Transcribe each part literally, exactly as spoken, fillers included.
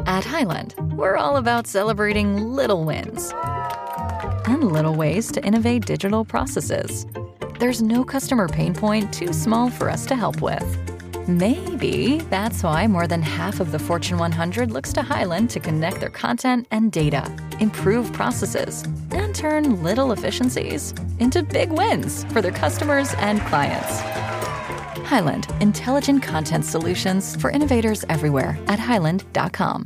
At Highland, we're all about celebrating little wins and little ways to innovate digital processes. There's no customer pain point too small for us to help with. Maybe that's why more than half of the Fortune one hundred looks to Highland to connect their content and data, improve processes, and turn little efficiencies into big wins for their customers and clients. Highland, intelligent content solutions for innovators everywhere at highland dot com.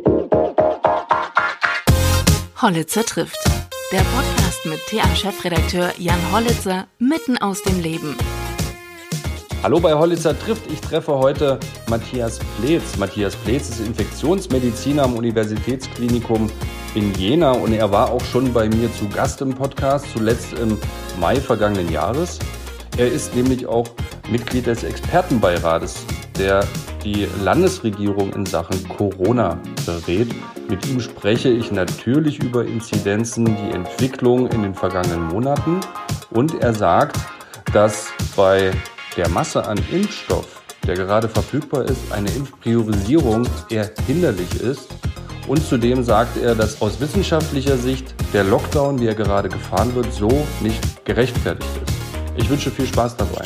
Hollitzer trifft. Der Podcast mit T A-Chefredakteur Jan Hollitzer mitten aus dem Leben. Hallo bei Hollitzer trifft. Ich treffe heute Matthias Pleetz. Matthias Pleetz ist Infektionsmediziner am Universitätsklinikum in Jena und er war auch schon bei mir zu Gast im Podcast, zuletzt im Mai vergangenen Jahres. Er ist nämlich auch Mitglied des Expertenbeirates, der die Landesregierung in Sachen Corona berät. Mit ihm spreche ich natürlich über Inzidenzen, die Entwicklung in den vergangenen Monaten und er sagt, dass bei der Masse an Impfstoff, der gerade verfügbar ist, eine Impfpriorisierung eher hinderlich ist. Und zudem sagt er, dass aus wissenschaftlicher Sicht der Lockdown, wie er gerade gefahren wird, so nicht gerechtfertigt ist. Ich wünsche viel Spaß dabei.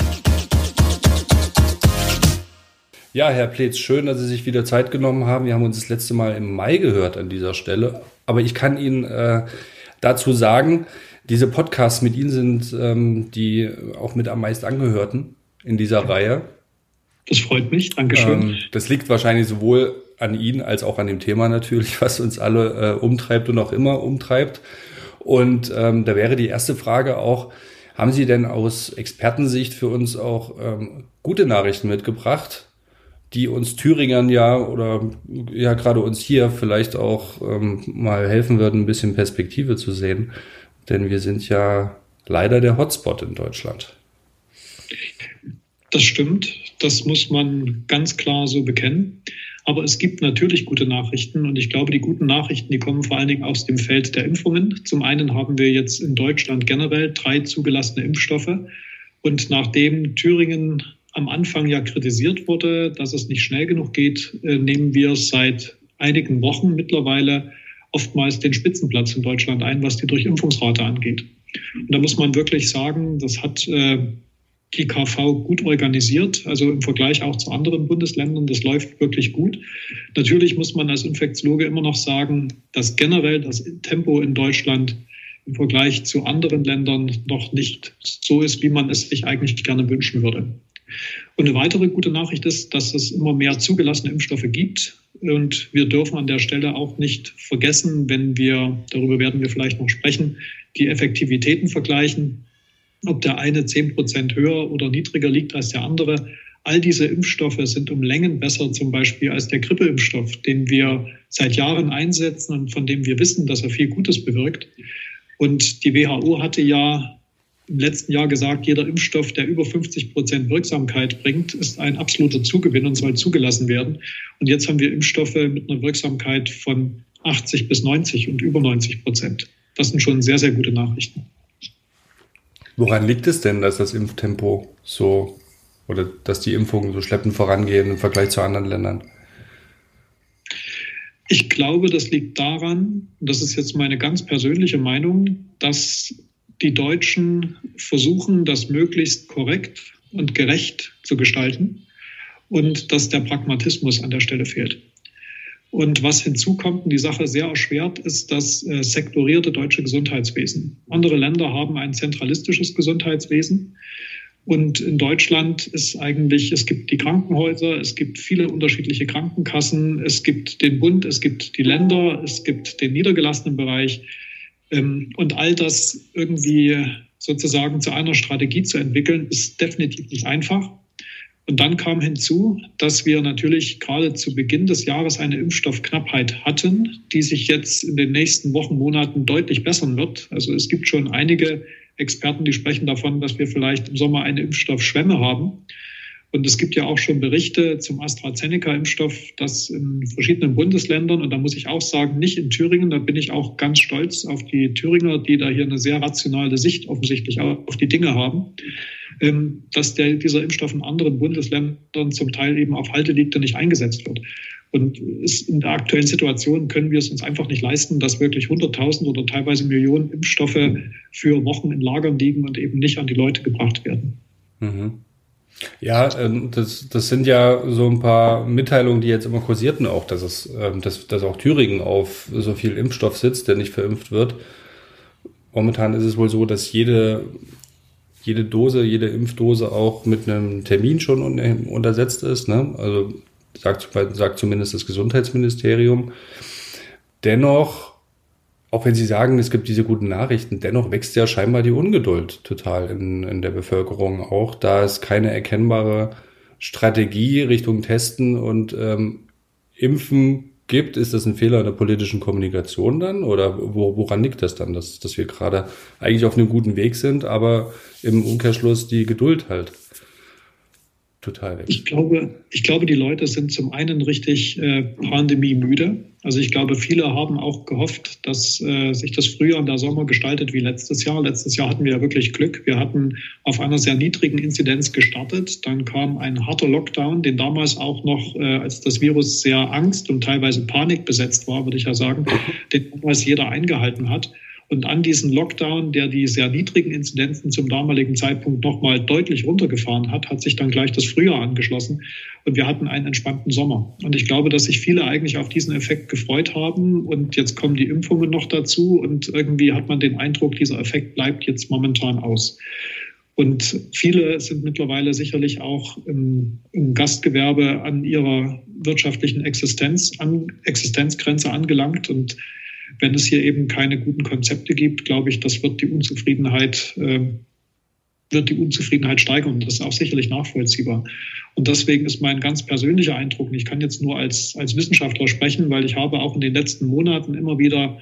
Ja, Herr Pleetz, schön, dass Sie sich wieder Zeit genommen haben. Wir haben uns das letzte Mal im Mai gehört an dieser Stelle. Aber ich kann Ihnen äh, dazu sagen, diese Podcasts mit Ihnen sind ähm, die auch mit am meisten angehörten in dieser Reihe. Das freut mich, Dankeschön. Ähm, das liegt wahrscheinlich sowohl an Ihnen als auch an dem Thema natürlich, was uns alle äh, umtreibt und auch immer umtreibt. Und ähm, da wäre die erste Frage auch, haben Sie denn aus Expertensicht für uns auch ähm, gute Nachrichten mitgebracht, die uns Thüringern ja oder ja gerade uns hier vielleicht auch ähm, mal helfen würden, ein bisschen Perspektive zu sehen? Denn wir sind ja leider der Hotspot in Deutschland. Das stimmt, das muss man ganz klar so bekennen. Aber es gibt natürlich gute Nachrichten und ich glaube, die guten Nachrichten, die kommen vor allen Dingen aus dem Feld der Impfungen. Zum einen haben wir jetzt in Deutschland generell drei zugelassene Impfstoffe und nachdem Thüringen am Anfang ja kritisiert wurde, dass es nicht schnell genug geht, nehmen wir seit einigen Wochen mittlerweile oftmals den Spitzenplatz in Deutschland ein, was die Durchimpfungsrate angeht. Und da muss man wirklich sagen, das hat äh, die K V gut organisiert, also im Vergleich auch zu anderen Bundesländern, das läuft wirklich gut. Natürlich muss man als Infektiologe immer noch sagen, dass generell das Tempo in Deutschland im Vergleich zu anderen Ländern noch nicht so ist, wie man es sich eigentlich gerne wünschen würde. Und eine weitere gute Nachricht ist, dass es immer mehr zugelassene Impfstoffe gibt. Und wir dürfen an der Stelle auch nicht vergessen, wenn wir, darüber werden wir vielleicht noch sprechen, die Effektivitäten vergleichen, ob der eine zehn Prozent höher oder niedriger liegt als der andere. All diese Impfstoffe sind um Längen besser, zum Beispiel als der Grippeimpfstoff, den wir seit Jahren einsetzen und von dem wir wissen, dass er viel Gutes bewirkt. Und die W H O hatte ja im letzten Jahr gesagt, jeder Impfstoff, der über fünfzig Prozent Wirksamkeit bringt, ist ein absoluter Zugewinn und soll zugelassen werden. Und jetzt haben wir Impfstoffe mit einer Wirksamkeit von achtzig bis neunzig und über neunzig Prozent. Das sind schon sehr, sehr gute Nachrichten. Woran liegt es denn, dass das Impftempo so oder dass die Impfungen so schleppend vorangehen im Vergleich zu anderen Ländern? Ich glaube, das liegt daran, und das ist jetzt meine ganz persönliche Meinung, dass die Deutschen versuchen, das möglichst korrekt und gerecht zu gestalten und dass der Pragmatismus an der Stelle fehlt. Und was hinzukommt und die Sache sehr erschwert, ist das äh, sektorierte deutsche Gesundheitswesen. Andere Länder haben ein zentralistisches Gesundheitswesen. Und in Deutschland ist eigentlich, es gibt die Krankenhäuser, es gibt viele unterschiedliche Krankenkassen, es gibt den Bund, es gibt die Länder, es gibt den niedergelassenen Bereich. Ähm, und all das irgendwie sozusagen zu einer Strategie zu entwickeln, ist definitiv nicht einfach. Und dann kam hinzu, dass wir natürlich gerade zu Beginn des Jahres eine Impfstoffknappheit hatten, die sich jetzt in den nächsten Wochen, Monaten deutlich bessern wird. Also es gibt schon einige Experten, die sprechen davon, dass wir vielleicht im Sommer eine Impfstoffschwemme haben. Und es gibt ja auch schon Berichte zum AstraZeneca-Impfstoff, dass in verschiedenen Bundesländern, und da muss ich auch sagen, nicht in Thüringen, da bin ich auch ganz stolz auf die Thüringer, die da hier eine sehr rationale Sicht offensichtlich auf die Dinge haben, dass der, dieser Impfstoff in anderen Bundesländern zum Teil eben auf Halde liegt und nicht eingesetzt wird. Und in der aktuellen Situation können wir es uns einfach nicht leisten, dass wirklich hunderttausend oder teilweise Millionen Impfstoffe für Wochen in Lagern liegen und eben nicht an die Leute gebracht werden. Mhm. Ja, das, das sind ja so ein paar Mitteilungen, die jetzt immer kursierten auch, dass es, dass, dass auch Thüringen auf so viel Impfstoff sitzt, der nicht verimpft wird. Momentan ist es wohl so, dass jede, jede Dose, jede Impfdose auch mit einem Termin schon untersetzt ist, ne? Also sagt, sagt zumindest das Gesundheitsministerium. Dennoch, auch wenn Sie sagen, es gibt diese guten Nachrichten, dennoch wächst ja scheinbar die Ungeduld total in, in der Bevölkerung auch, da es keine erkennbare Strategie Richtung Testen und ähm, Impfen gibt. Ist das ein Fehler in der politischen Kommunikation dann? Oder wo, woran liegt das dann, dass, dass wir gerade eigentlich auf einem guten Weg sind, aber im Umkehrschluss die Geduld halt total weg? Ich glaube, ich glaube, die Leute sind zum einen richtig äh, pandemiemüde. Also ich glaube, viele haben auch gehofft, dass äh, sich das Frühjahr und der Sommer gestaltet wie letztes Jahr. Letztes Jahr hatten wir ja wirklich Glück. Wir hatten auf einer sehr niedrigen Inzidenz gestartet. Dann kam ein harter Lockdown, den damals auch noch, äh, als das Virus sehr Angst und teilweise Panik besetzt war, würde ich ja sagen, den damals jeder eingehalten hat. Und an diesen Lockdown, der die sehr niedrigen Inzidenzen zum damaligen Zeitpunkt nochmal deutlich runtergefahren hat, hat sich dann gleich das Frühjahr angeschlossen. Und wir hatten einen entspannten Sommer. Und ich glaube, dass sich viele eigentlich auf diesen Effekt gefreut haben. Und jetzt kommen die Impfungen noch dazu. Und irgendwie hat man den Eindruck, dieser Effekt bleibt jetzt momentan aus. Und viele sind mittlerweile sicherlich auch im, im Gastgewerbe an ihrer wirtschaftlichen Existenz, an Existenzgrenze angelangt. Und wenn es hier eben keine guten Konzepte gibt, glaube ich, das wird die Unzufriedenheit, äh, wird die Unzufriedenheit steigern. Und das ist auch sicherlich nachvollziehbar. Und deswegen ist mein ganz persönlicher Eindruck, und ich kann jetzt nur als, als Wissenschaftler sprechen, weil ich habe auch in den letzten Monaten immer wieder,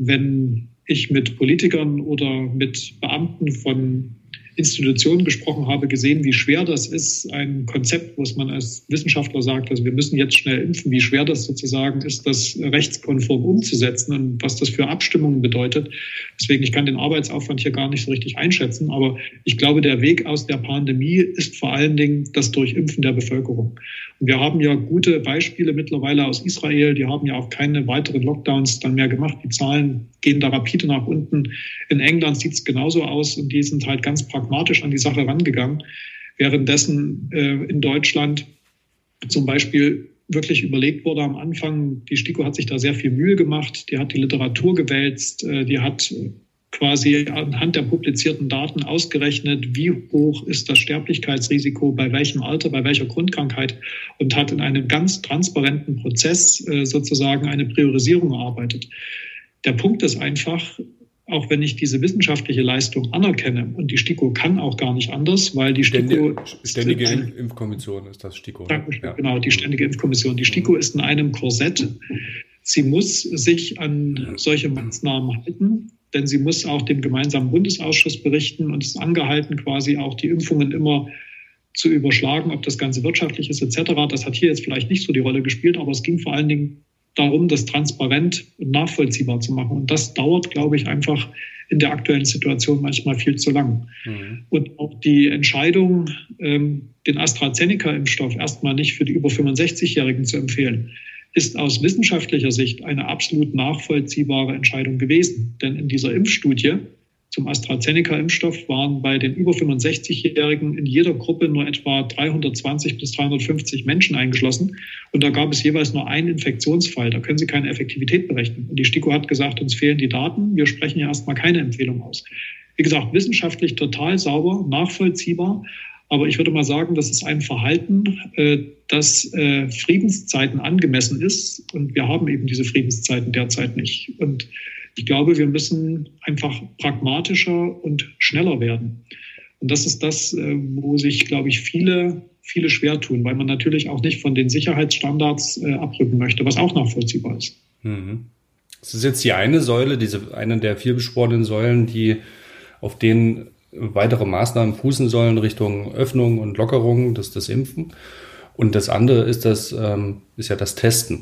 wenn ich mit Politikern oder mit Beamten von Institutionen gesprochen habe, gesehen, wie schwer das ist, ein Konzept, was man als Wissenschaftler sagt, also wir müssen jetzt schnell impfen, wie schwer das sozusagen ist, das rechtskonform umzusetzen und was das für Abstimmungen bedeutet. Deswegen, ich kann den Arbeitsaufwand hier gar nicht so richtig einschätzen, aber ich glaube, der Weg aus der Pandemie ist vor allen Dingen das Durchimpfen der Bevölkerung. Und wir haben ja gute Beispiele mittlerweile aus Israel, die haben ja auch keine weiteren Lockdowns dann mehr gemacht. Die Zahlen gehen da rapide nach unten. In England sieht es genauso aus und die sind halt ganz pragmatisch an die Sache rangegangen. Währenddessen äh, in Deutschland zum Beispiel wirklich überlegt wurde am Anfang, die STIKO hat sich da sehr viel Mühe gemacht, die hat die Literatur gewälzt, äh, die hat quasi anhand der publizierten Daten ausgerechnet, wie hoch ist das Sterblichkeitsrisiko, bei welchem Alter, bei welcher Grundkrankheit und hat in einem ganz transparenten Prozess äh, sozusagen eine Priorisierung erarbeitet. Der Punkt ist einfach, auch wenn ich diese wissenschaftliche Leistung anerkenne, und die STIKO kann auch gar nicht anders, weil die STIKO... Ständige ein, Impfkommission ist das STIKO. Danke, ja. Genau, die Ständige Impfkommission. Die STIKO ist in einem Korsett. Sie muss sich an solche Maßnahmen halten, denn sie muss auch dem gemeinsamen Bundesausschuss berichten und ist angehalten, quasi auch die Impfungen immer zu überschlagen, ob das Ganze wirtschaftlich ist et cetera. Das hat hier jetzt vielleicht nicht so die Rolle gespielt, aber es ging vor allen Dingen darum, das transparent und nachvollziehbar zu machen. Und das dauert, glaube ich, einfach in der aktuellen Situation manchmal viel zu lang. Mhm. Und auch die Entscheidung, ähm, den AstraZeneca-Impfstoff erstmal nicht für die über fünfundsechzigjährigen zu empfehlen, ist aus wissenschaftlicher Sicht eine absolut nachvollziehbare Entscheidung gewesen. Denn in dieser Impfstudie zum AstraZeneca-Impfstoff waren bei den über fünfundsechzigjährigen in jeder Gruppe nur etwa dreihundertzwanzig bis dreihundertfünfzig Menschen eingeschlossen. Und da gab es jeweils nur einen Infektionsfall. Da können Sie keine Effektivität berechnen. Und die STIKO hat gesagt, uns fehlen die Daten. Wir sprechen ja erstmal keine Empfehlung aus. Wie gesagt, wissenschaftlich total sauber, nachvollziehbar. Aber ich würde mal sagen, das ist ein Verhalten, äh, das äh, Friedenszeiten angemessen ist. Und wir haben eben diese Friedenszeiten derzeit nicht. Und ich glaube, wir müssen einfach pragmatischer und schneller werden. Und das ist das, äh, wo sich, glaube ich, viele, viele schwer tun, weil man natürlich auch nicht von den Sicherheitsstandards äh, abrücken möchte, was auch nachvollziehbar ist. Mhm. Das ist jetzt die eine Säule, diese eine der viel beschworenen Säulen, die auf denen weitere Maßnahmen fußen sollen Richtung Öffnung und Lockerung, das das Impfen. Und das andere ist das ähm, ist ja das Testen.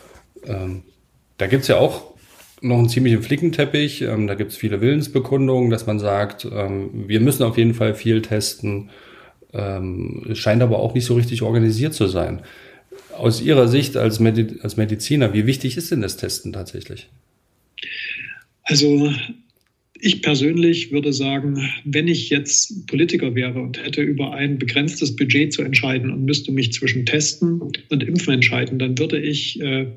Ähm, da gibt's ja auch noch einen ziemlichen Flickenteppich. Ähm, da gibt's viele Willensbekundungen, dass man sagt, ähm, wir müssen auf jeden Fall viel testen. Ähm, es scheint aber auch nicht so richtig organisiert zu sein. Aus Ihrer Sicht als, Medi- als Mediziner, wie wichtig ist denn das Testen tatsächlich? Also ich persönlich würde sagen, wenn ich jetzt Politiker wäre und hätte über ein begrenztes Budget zu entscheiden und müsste mich zwischen Testen und Impfen entscheiden, dann würde ich äh,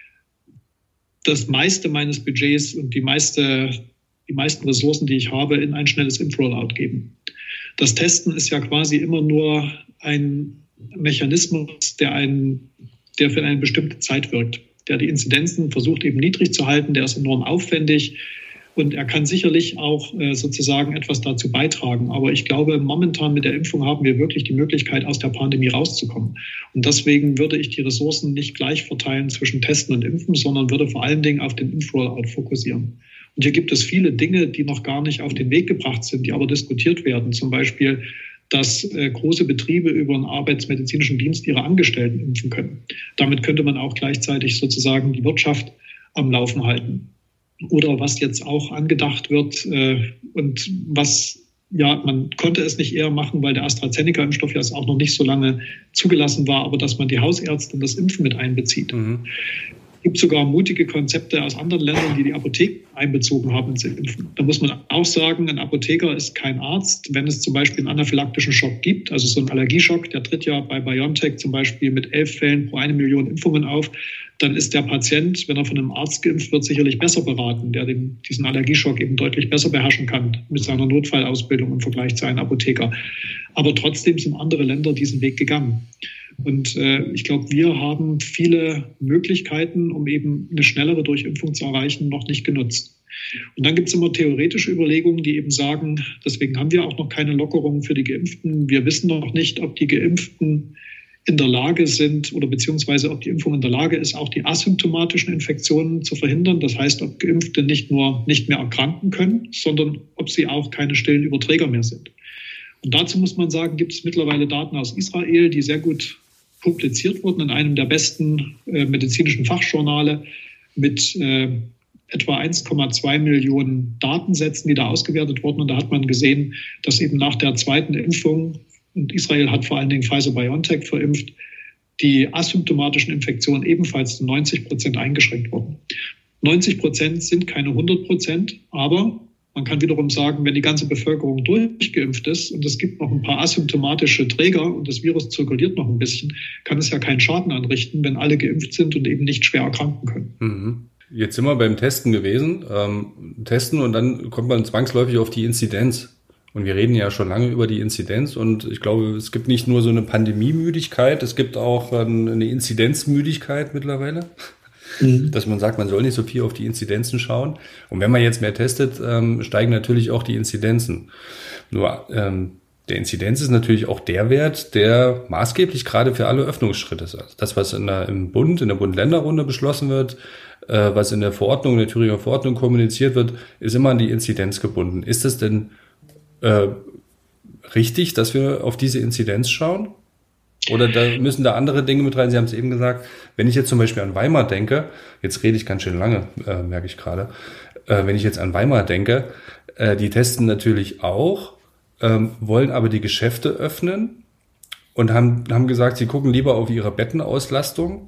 das meiste meines Budgets und die meiste, die meisten Ressourcen, die ich habe, in ein schnelles Impfrollout geben. Das Testen ist ja quasi immer nur ein Mechanismus, der, einen, der für eine bestimmte Zeit wirkt, der die Inzidenzen versucht eben niedrig zu halten, der ist enorm aufwendig. Und er kann sicherlich auch äh, sozusagen etwas dazu beitragen. Aber ich glaube, momentan mit der Impfung haben wir wirklich die Möglichkeit, aus der Pandemie rauszukommen. Und deswegen würde ich die Ressourcen nicht gleich verteilen zwischen Testen und Impfen, sondern würde vor allen Dingen auf den Impfrollout fokussieren. Und hier gibt es viele Dinge, die noch gar nicht auf den Weg gebracht sind, die aber diskutiert werden. Zum Beispiel, dass äh, große Betriebe über einen arbeitsmedizinischen Dienst ihre Angestellten impfen können. Damit könnte man auch gleichzeitig sozusagen die Wirtschaft am Laufen halten. Oder was jetzt auch angedacht wird äh, und was, ja, man konnte es nicht eher machen, weil der AstraZeneca-Impfstoff ja auch noch nicht so lange zugelassen war, aber dass man die Hausärzte in das Impfen mit einbezieht. Mhm. Es gibt sogar mutige Konzepte aus anderen Ländern, die die Apotheken einbezogen haben ins Impfen. Da muss man auch sagen, ein Apotheker ist kein Arzt. Wenn es zum Beispiel einen anaphylaktischen Schock gibt, also so einen Allergieschock, der tritt ja bei BioNTech zum Beispiel mit elf Fällen pro eine Million Impfungen auf, dann ist der Patient, wenn er von einem Arzt geimpft wird, sicherlich besser beraten, der den, diesen Allergieschock eben deutlich besser beherrschen kann mit seiner Notfallausbildung im Vergleich zu einem Apotheker. Aber trotzdem sind andere Länder diesen Weg gegangen. Und äh, ich glaube, wir haben viele Möglichkeiten, um eben eine schnellere Durchimpfung zu erreichen, noch nicht genutzt. Und dann gibt es immer theoretische Überlegungen, die eben sagen, deswegen haben wir auch noch keine Lockerungen für die Geimpften. Wir wissen noch nicht, ob die Geimpften in der Lage sind oder beziehungsweise ob die Impfung in der Lage ist, auch die asymptomatischen Infektionen zu verhindern. Das heißt, ob Geimpfte nicht nur nicht mehr erkranken können, sondern ob sie auch keine stillen Überträger mehr sind. Und dazu muss man sagen, gibt es mittlerweile Daten aus Israel, die sehr gut publiziert wurden in einem der besten äh, medizinischen Fachjournale mit äh, etwa eins Komma zwei Millionen Datensätzen, die da ausgewertet wurden. Und da hat man gesehen, dass eben nach der zweiten Impfung, und Israel hat vor allen Dingen Pfizer-BioNTech verimpft, die asymptomatischen Infektionen ebenfalls zu neunzig Prozent eingeschränkt wurden. neunzig Prozent sind keine hundert Prozent, aber man kann wiederum sagen, wenn die ganze Bevölkerung durchgeimpft ist und es gibt noch ein paar asymptomatische Träger und das Virus zirkuliert noch ein bisschen, kann es ja keinen Schaden anrichten, wenn alle geimpft sind und eben nicht schwer erkranken können. Mhm. Jetzt sind wir beim Testen gewesen. Ähm, testen und dann kommt man zwangsläufig auf die Inzidenz. Und wir reden ja schon lange über die Inzidenz und ich glaube, es gibt nicht nur so eine Pandemiemüdigkeit, es gibt auch eine Inzidenzmüdigkeit mittlerweile. Mhm. Dass man sagt, man soll nicht so viel auf die Inzidenzen schauen. Und wenn man jetzt mehr testet, ähm, steigen natürlich auch die Inzidenzen. Nur ähm, der Inzidenz ist natürlich auch der Wert, der maßgeblich gerade für alle Öffnungsschritte ist. Also das, was in der, im Bund, in der Bund-Länder-Runde beschlossen wird, äh, was in der Verordnung, in der Thüringer Verordnung kommuniziert wird, ist immer an die Inzidenz gebunden. Ist es denn äh, richtig, dass wir auf diese Inzidenz schauen? Oder da müssen da andere Dinge mit rein? Sie haben es eben gesagt, wenn ich jetzt zum Beispiel an Weimar denke, jetzt rede ich ganz schön lange, äh, merke ich gerade, äh, wenn ich jetzt an Weimar denke, äh, die testen natürlich auch, ähm, wollen aber die Geschäfte öffnen und haben, haben gesagt, sie gucken lieber auf ihre Bettenauslastung.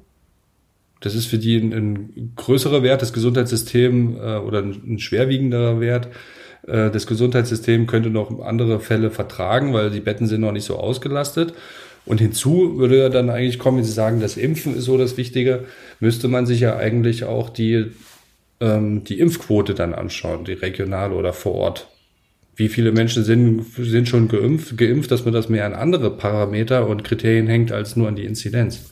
Das ist für die ein, ein größerer Wert, das Gesundheitssystem äh, oder ein, ein schwerwiegenderer Wert. Äh, das Gesundheitssystem könnte noch andere Fälle vertragen, weil die Betten sind noch nicht so ausgelastet. Und hinzu würde ja dann eigentlich kommen, wenn Sie sagen, das Impfen ist so das Wichtige, müsste man sich ja eigentlich auch die, ähm, die Impfquote dann anschauen, die regionale oder vor Ort. Wie viele Menschen sind, sind schon geimpft, geimpft, dass man das mehr an andere Parameter und Kriterien hängt, als nur an die Inzidenz?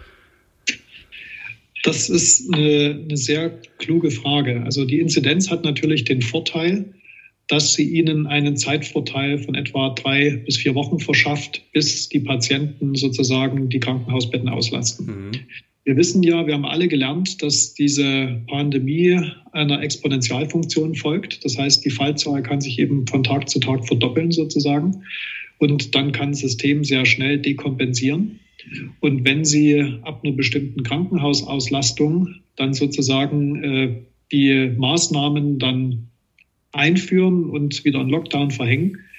Das ist eine, eine sehr kluge Frage. Also die Inzidenz hat natürlich den Vorteil, dass sie ihnen einen Zeitvorteil von etwa drei bis vier Wochen verschafft, bis die Patienten sozusagen die Krankenhausbetten auslasten. Mhm. Wir wissen ja, wir haben alle gelernt, dass diese Pandemie einer Exponentialfunktion folgt. Das heißt, die Fallzahl kann sich eben von Tag zu Tag verdoppeln sozusagen. Und dann kann das System sehr schnell dekompensieren. Und wenn Sie ab einer bestimmten Krankenhausauslastung dann sozusagen äh, die Maßnahmen dann einführen und wieder einen Lockdown verhängen,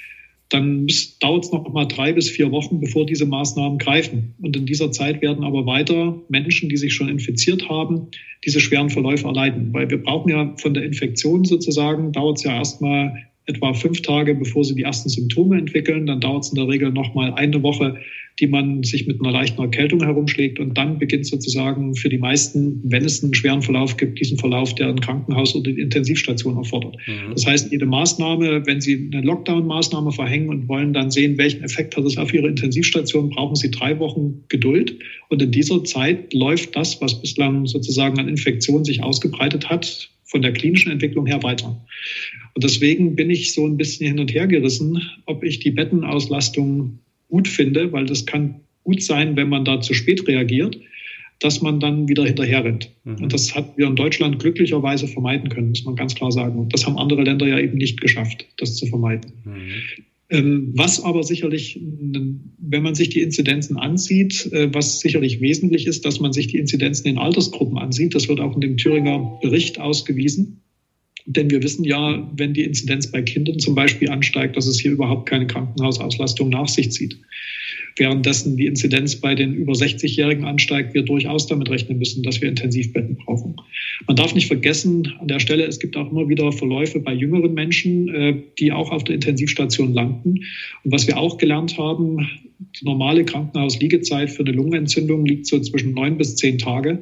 dann dauert es noch mal drei bis vier Wochen, bevor diese Maßnahmen greifen. Und in dieser Zeit werden aber weiter Menschen, die sich schon infiziert haben, diese schweren Verläufe erleiden. Weil wir brauchen ja von der Infektion sozusagen, dauert es ja erstmal etwa fünf Tage, bevor sie die ersten Symptome entwickeln. Dann dauert es in der Regel noch mal eine Woche, die man sich mit einer leichten Erkältung herumschlägt. Und dann beginnt sozusagen für die meisten, wenn es einen schweren Verlauf gibt, diesen Verlauf, der ein Krankenhaus oder die Intensivstation erfordert. Mhm. Das heißt, jede Maßnahme, wenn Sie eine Lockdown-Maßnahme verhängen und wollen dann sehen, welchen Effekt hat es auf Ihre Intensivstation, brauchen Sie drei Wochen Geduld. Und in dieser Zeit läuft das, was bislang sozusagen an Infektion sich ausgebreitet hat, von der klinischen Entwicklung her weiter. Und deswegen bin ich so ein bisschen hin und her gerissen, ob ich die Bettenauslastung gut finde, weil das kann gut sein, wenn man da zu spät reagiert, dass man dann wieder hinterher rennt. Mhm. Und das hat wir in Deutschland glücklicherweise vermeiden können, muss man ganz klar sagen. Und das haben andere Länder ja eben nicht geschafft, das zu vermeiden. Mhm. Ähm, was aber sicherlich, wenn man sich die Inzidenzen ansieht, äh, was sicherlich wesentlich ist, dass man sich die Inzidenzen in Altersgruppen ansieht. Das wird auch in dem Thüringer Bericht ausgewiesen. Denn wir wissen ja, wenn die Inzidenz bei Kindern zum Beispiel ansteigt, dass es hier überhaupt keine Krankenhausauslastung nach sich zieht. Währenddessen die Inzidenz bei den über sechzig-Jährigen ansteigt, wir durchaus damit rechnen müssen, dass wir Intensivbetten brauchen. Man darf nicht vergessen, an der Stelle, es gibt auch immer wieder Verläufe bei jüngeren Menschen, die auch auf der Intensivstation landen. Und was wir auch gelernt haben, die normale Krankenhausliegezeit für eine Lungenentzündung liegt so zwischen neun bis zehn Tage.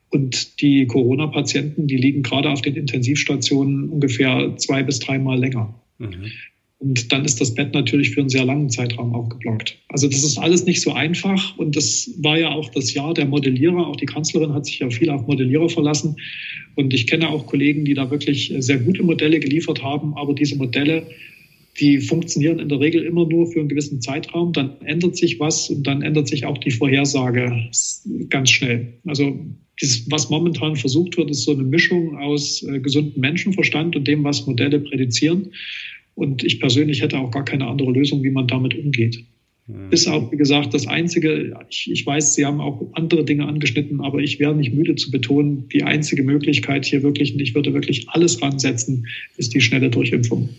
Und die Corona-Patienten, die liegen gerade auf den Intensivstationen ungefähr zwei bis dreimal länger. Mhm. Und dann ist das Bett natürlich für einen sehr langen Zeitraum auch geblockt. Also das ist alles nicht so einfach. Und das war ja auch das Jahr der Modellierer. Auch die Kanzlerin hat sich ja viel auf Modellierer verlassen. Und ich kenne auch Kollegen, die da wirklich sehr gute Modelle geliefert haben. Aber diese Modelle, die funktionieren in der Regel immer nur für einen gewissen Zeitraum. Dann ändert sich was und dann ändert sich auch die Vorhersage ganz schnell. Also dieses, was momentan versucht wird, ist so eine Mischung aus äh, gesundem Menschenverstand und dem, was Modelle prädizieren. Und ich persönlich hätte auch gar keine andere Lösung, wie man damit umgeht. Mhm. Ist auch, wie gesagt, das Einzige, ich, ich weiß, Sie haben auch andere Dinge angeschnitten, aber ich wäre nicht müde zu betonen, die einzige Möglichkeit hier wirklich, und ich würde wirklich alles ransetzen, ist die schnelle Durchimpfung.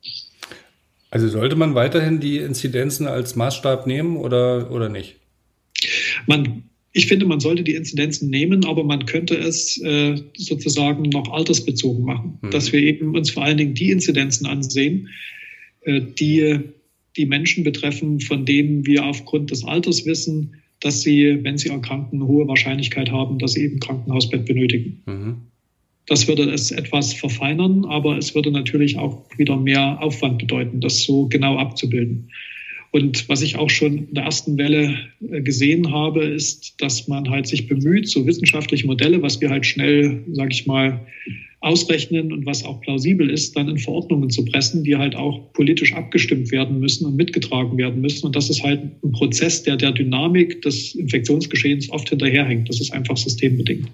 Also sollte man weiterhin die Inzidenzen als Maßstab nehmen oder, oder nicht? Man Ich finde, man sollte die Inzidenzen nehmen, aber man könnte es äh, sozusagen noch altersbezogen machen, mhm. dass wir eben uns vor allen Dingen die Inzidenzen ansehen, äh, die die Menschen betreffen, von denen wir aufgrund des Alters wissen, dass sie, wenn sie erkranken, eine hohe Wahrscheinlichkeit haben, dass sie eben ein Krankenhausbett benötigen. Mhm. Das würde es etwas verfeinern, aber es würde natürlich auch wieder mehr Aufwand bedeuten, das so genau abzubilden. Und was ich auch schon in der ersten Welle gesehen habe, ist, dass man halt sich bemüht, so wissenschaftliche Modelle, was wir halt schnell, sage ich mal, ausrechnen und was auch plausibel ist, dann in Verordnungen zu pressen, die halt auch politisch abgestimmt werden müssen und mitgetragen werden müssen. Und das ist halt ein Prozess, der der Dynamik des Infektionsgeschehens oft hinterherhängt. Das ist einfach systembedingt.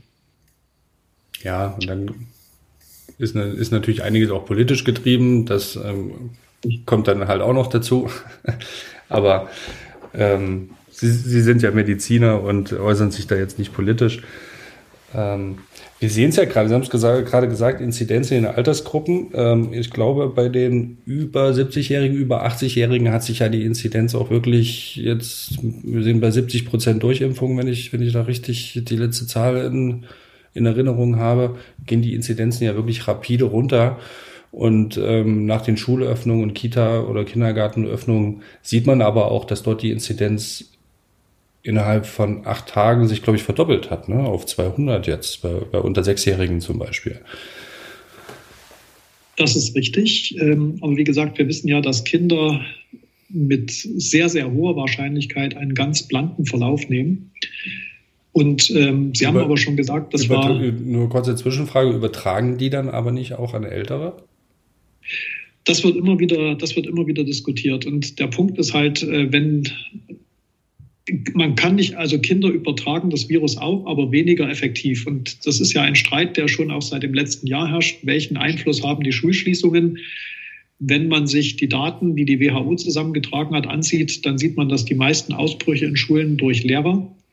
Ja, und dann ist, ist natürlich einiges auch politisch getrieben. Das ähm, kommt dann halt auch noch dazu. Aber ähm, Sie, Sie sind ja Mediziner und äußern sich da jetzt nicht politisch. Ähm, wir sehen es ja gerade, Sie haben es gesagt, gerade gesagt, Inzidenzen in den Altersgruppen. Ähm, ich glaube, bei den über siebzig-Jährigen, über achtzig-Jährigen hat sich ja die Inzidenz auch wirklich jetzt, wir sind bei siebzig Prozent Durchimpfung, wenn ich, wenn ich da richtig die letzte Zahl in, in Erinnerung habe, gehen die Inzidenzen ja wirklich rapide runter. Und ähm, nach den Schulöffnungen und Kita- oder Kindergartenöffnungen sieht man aber auch, dass dort die Inzidenz innerhalb von acht Tagen sich, glaube ich, verdoppelt hat, ne? Auf zweihundert jetzt, bei, bei unter Sechsjährigen zum Beispiel. Das ist richtig. Ähm, aber wie gesagt, wir wissen ja, dass Kinder mit sehr, sehr hoher Wahrscheinlichkeit einen ganz blanken Verlauf nehmen. Und ähm, Sie über, haben aber schon gesagt, das über, war... Nur kurze Zwischenfrage, übertragen die dann aber nicht auch an Ältere? Das wird immer wieder, das wird immer wieder diskutiert. Und der Punkt ist halt, wenn man kann nicht, also Kinder übertragen das Virus auch, aber weniger effektiv. Und das ist ja ein Streit, der schon auch seit dem letzten Jahr herrscht. Welchen Einfluss haben die Schulschließungen? Wenn man sich die Daten, die die W H O zusammengetragen hat, ansieht, dann sieht man, dass die meisten Ausbrüche in Schulen durch Lehrer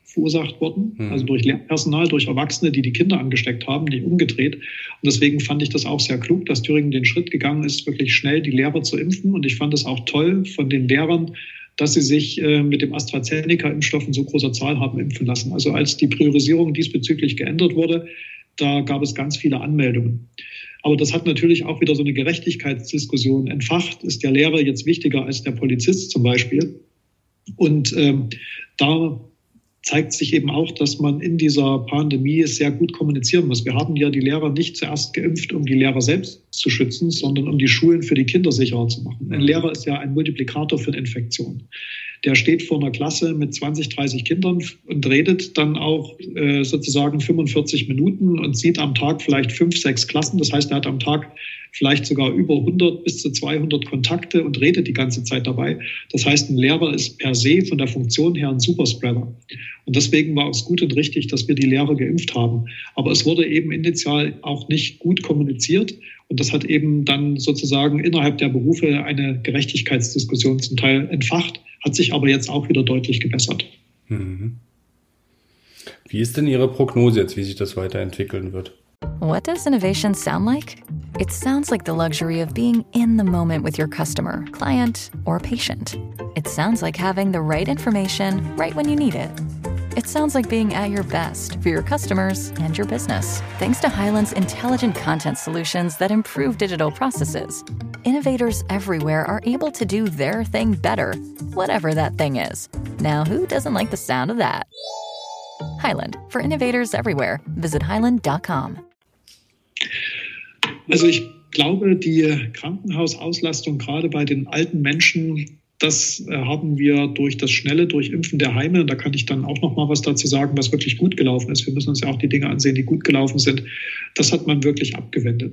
verursacht worden, Mhm. also durch Lehrpersonal, durch Erwachsene, die die Kinder angesteckt haben, nicht umgedreht. Und deswegen fand ich das auch sehr klug, dass Thüringen den Schritt gegangen ist, wirklich schnell die Lehrer zu impfen. Und ich fand es auch toll von den Lehrern, dass sie sich äh, mit dem AstraZeneca-Impfstoff in so großer Zahl haben impfen lassen. Also als die Priorisierung diesbezüglich geändert wurde, da gab es ganz viele Anmeldungen. Aber das hat natürlich auch wieder so eine Gerechtigkeitsdiskussion entfacht. Ist der Lehrer jetzt wichtiger als der Polizist zum Beispiel? Und ähm, da zeigt sich eben auch, dass man in dieser Pandemie sehr gut kommunizieren muss. Wir haben ja die Lehrer nicht zuerst geimpft, um die Lehrer selbst zu schützen, sondern um die Schulen für die Kinder sicherer zu machen. Ein Lehrer ist ja ein Multiplikator für eine Infektion. Der steht vor einer Klasse mit zwanzig, dreißig Kindern und redet dann auch äh, sozusagen fünfundvierzig Minuten und sieht am Tag vielleicht fünf, sechs Klassen. Das heißt, er hat am Tag vielleicht sogar über hundert bis zu zweihundert Kontakte und redet die ganze Zeit dabei. Das heißt, ein Lehrer ist per se von der Funktion her ein Superspreader. Und deswegen war es gut und richtig, dass wir die Lehrer geimpft haben. Aber es wurde eben initial auch nicht gut kommuniziert. Und das hat eben dann sozusagen innerhalb der Berufe eine Gerechtigkeitsdiskussion zum Teil entfacht, hat sich aber jetzt auch wieder deutlich gebessert. Mhm. Wie ist denn Ihre Prognose jetzt, wie sich das weiterentwickeln wird? What does innovation sound like? It sounds like the luxury of being in the moment with your customer, client, or patient. It sounds like having the right information right when you need it. It sounds like being at your best for your customers and your business. Thanks to Hyland's intelligent content solutions that improve digital processes, innovators everywhere are able to do their thing better, whatever that thing is. Now, who doesn't like the sound of that? Hyland, for innovators everywhere. Visit hyland dot com. Also ich glaube, die Krankenhausauslastung gerade bei den alten Menschen, das haben wir durch das schnelle Durchimpfen der Heime, und da kann ich dann auch noch mal was dazu sagen, was wirklich gut gelaufen ist. Wir müssen uns ja auch die Dinge ansehen, die gut gelaufen sind. Das hat man wirklich abgewendet.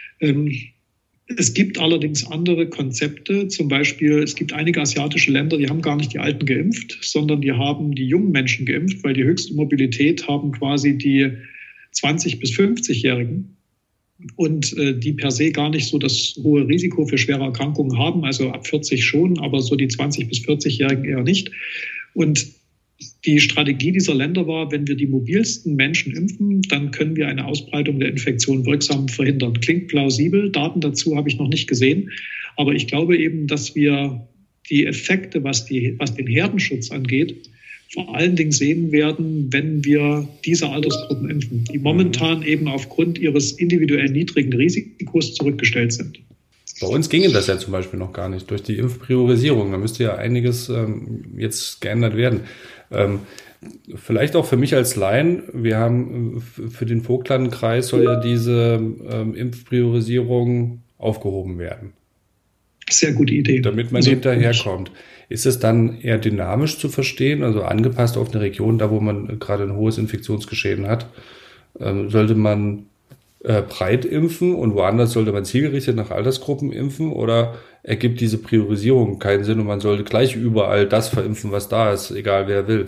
Es gibt allerdings andere Konzepte, zum Beispiel, es gibt einige asiatische Länder, die haben gar nicht die Alten geimpft, sondern die haben die jungen Menschen geimpft, weil die höchste Mobilität haben quasi die zwanzig- bis fünfzigjährigen. Und äh, die per se gar nicht so das hohe Risiko für schwere Erkrankungen haben, also ab vierzig schon, aber so die zwanzig- bis vierzigjährigen eher nicht. Und die Strategie dieser Länder war, wenn wir die mobilsten Menschen impfen, dann können wir eine Ausbreitung der Infektion wirksam verhindern. Klingt plausibel, Daten dazu habe ich noch nicht gesehen, aber ich glaube eben, dass wir die Effekte, was, die, was den Herdenschutz angeht, vor allen Dingen sehen werden, wenn wir diese Altersgruppen impfen, die momentan eben aufgrund ihres individuell niedrigen Risikos zurückgestellt sind. Bei uns ginge das ja zum Beispiel noch gar nicht durch die Impfpriorisierung. Da müsste ja einiges ähm, jetzt geändert werden. Ähm, vielleicht auch für mich als Laien, wir haben äh, für den Vogtlandenkreis soll ja diese ähm, Impfpriorisierung aufgehoben werden. Sehr gute Idee. Damit man also, hinterherkommt. Ist es dann eher dynamisch zu verstehen, also angepasst auf eine Region, da wo man gerade ein hohes Infektionsgeschehen hat? Ähm, sollte man äh, breit impfen und woanders sollte man zielgerichtet nach Altersgruppen impfen? Oder ergibt diese Priorisierung keinen Sinn und man sollte gleich überall das verimpfen, was da ist, egal wer will?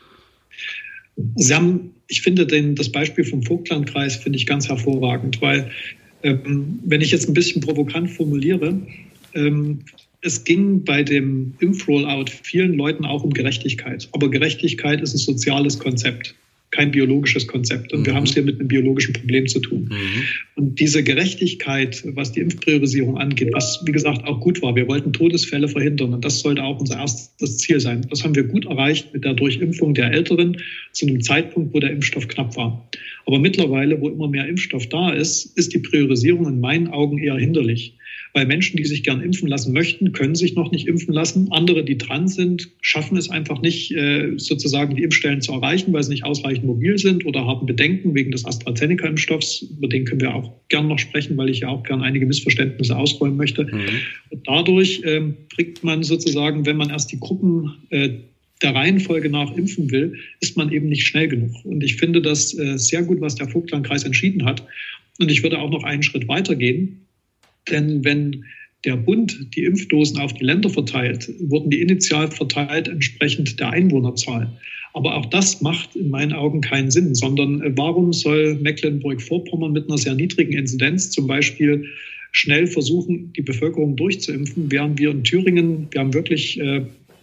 Sie haben, ich finde den, das Beispiel vom Vogtlandkreis finde ich ganz hervorragend, weil ähm, wenn ich jetzt ein bisschen provokant formuliere, ähm, es ging bei dem Impfrollout vielen Leuten auch um Gerechtigkeit. Aber Gerechtigkeit ist ein soziales Konzept, kein biologisches Konzept. Und mhm. wir haben es hier mit einem biologischen Problem zu tun. Mhm. Und diese Gerechtigkeit, was die Impfpriorisierung angeht, was, wie gesagt, auch gut war. Wir wollten Todesfälle verhindern. Und das sollte auch unser erstes Ziel sein. Das haben wir gut erreicht mit der Durchimpfung der Älteren zu einem Zeitpunkt, wo der Impfstoff knapp war. Aber mittlerweile, wo immer mehr Impfstoff da ist, ist die Priorisierung in meinen Augen eher hinderlich. Weil Menschen, die sich gern impfen lassen möchten, können sich noch nicht impfen lassen. Andere, die dran sind, schaffen es einfach nicht, sozusagen die Impfstellen zu erreichen, weil sie nicht ausreichend mobil sind oder haben Bedenken wegen des AstraZeneca-Impfstoffs. Über den können wir auch gern noch sprechen, weil ich ja auch gern einige Missverständnisse ausräumen möchte. Mhm. Und dadurch äh, bringt man sozusagen, wenn man erst die Gruppen äh, der Reihenfolge nach impfen will, ist man eben nicht schnell genug. Und ich finde das äh, sehr gut, was der Vogtlandkreis entschieden hat. Und ich würde auch noch einen Schritt weiter gehen. Denn wenn der Bund die Impfdosen auf die Länder verteilt, wurden die initial verteilt entsprechend der Einwohnerzahl. Aber auch das macht in meinen Augen keinen Sinn, sondern warum soll Mecklenburg-Vorpommern mit einer sehr niedrigen Inzidenz zum Beispiel schnell versuchen, die Bevölkerung durchzuimpfen, während wir in Thüringen, wir haben wirklich äh,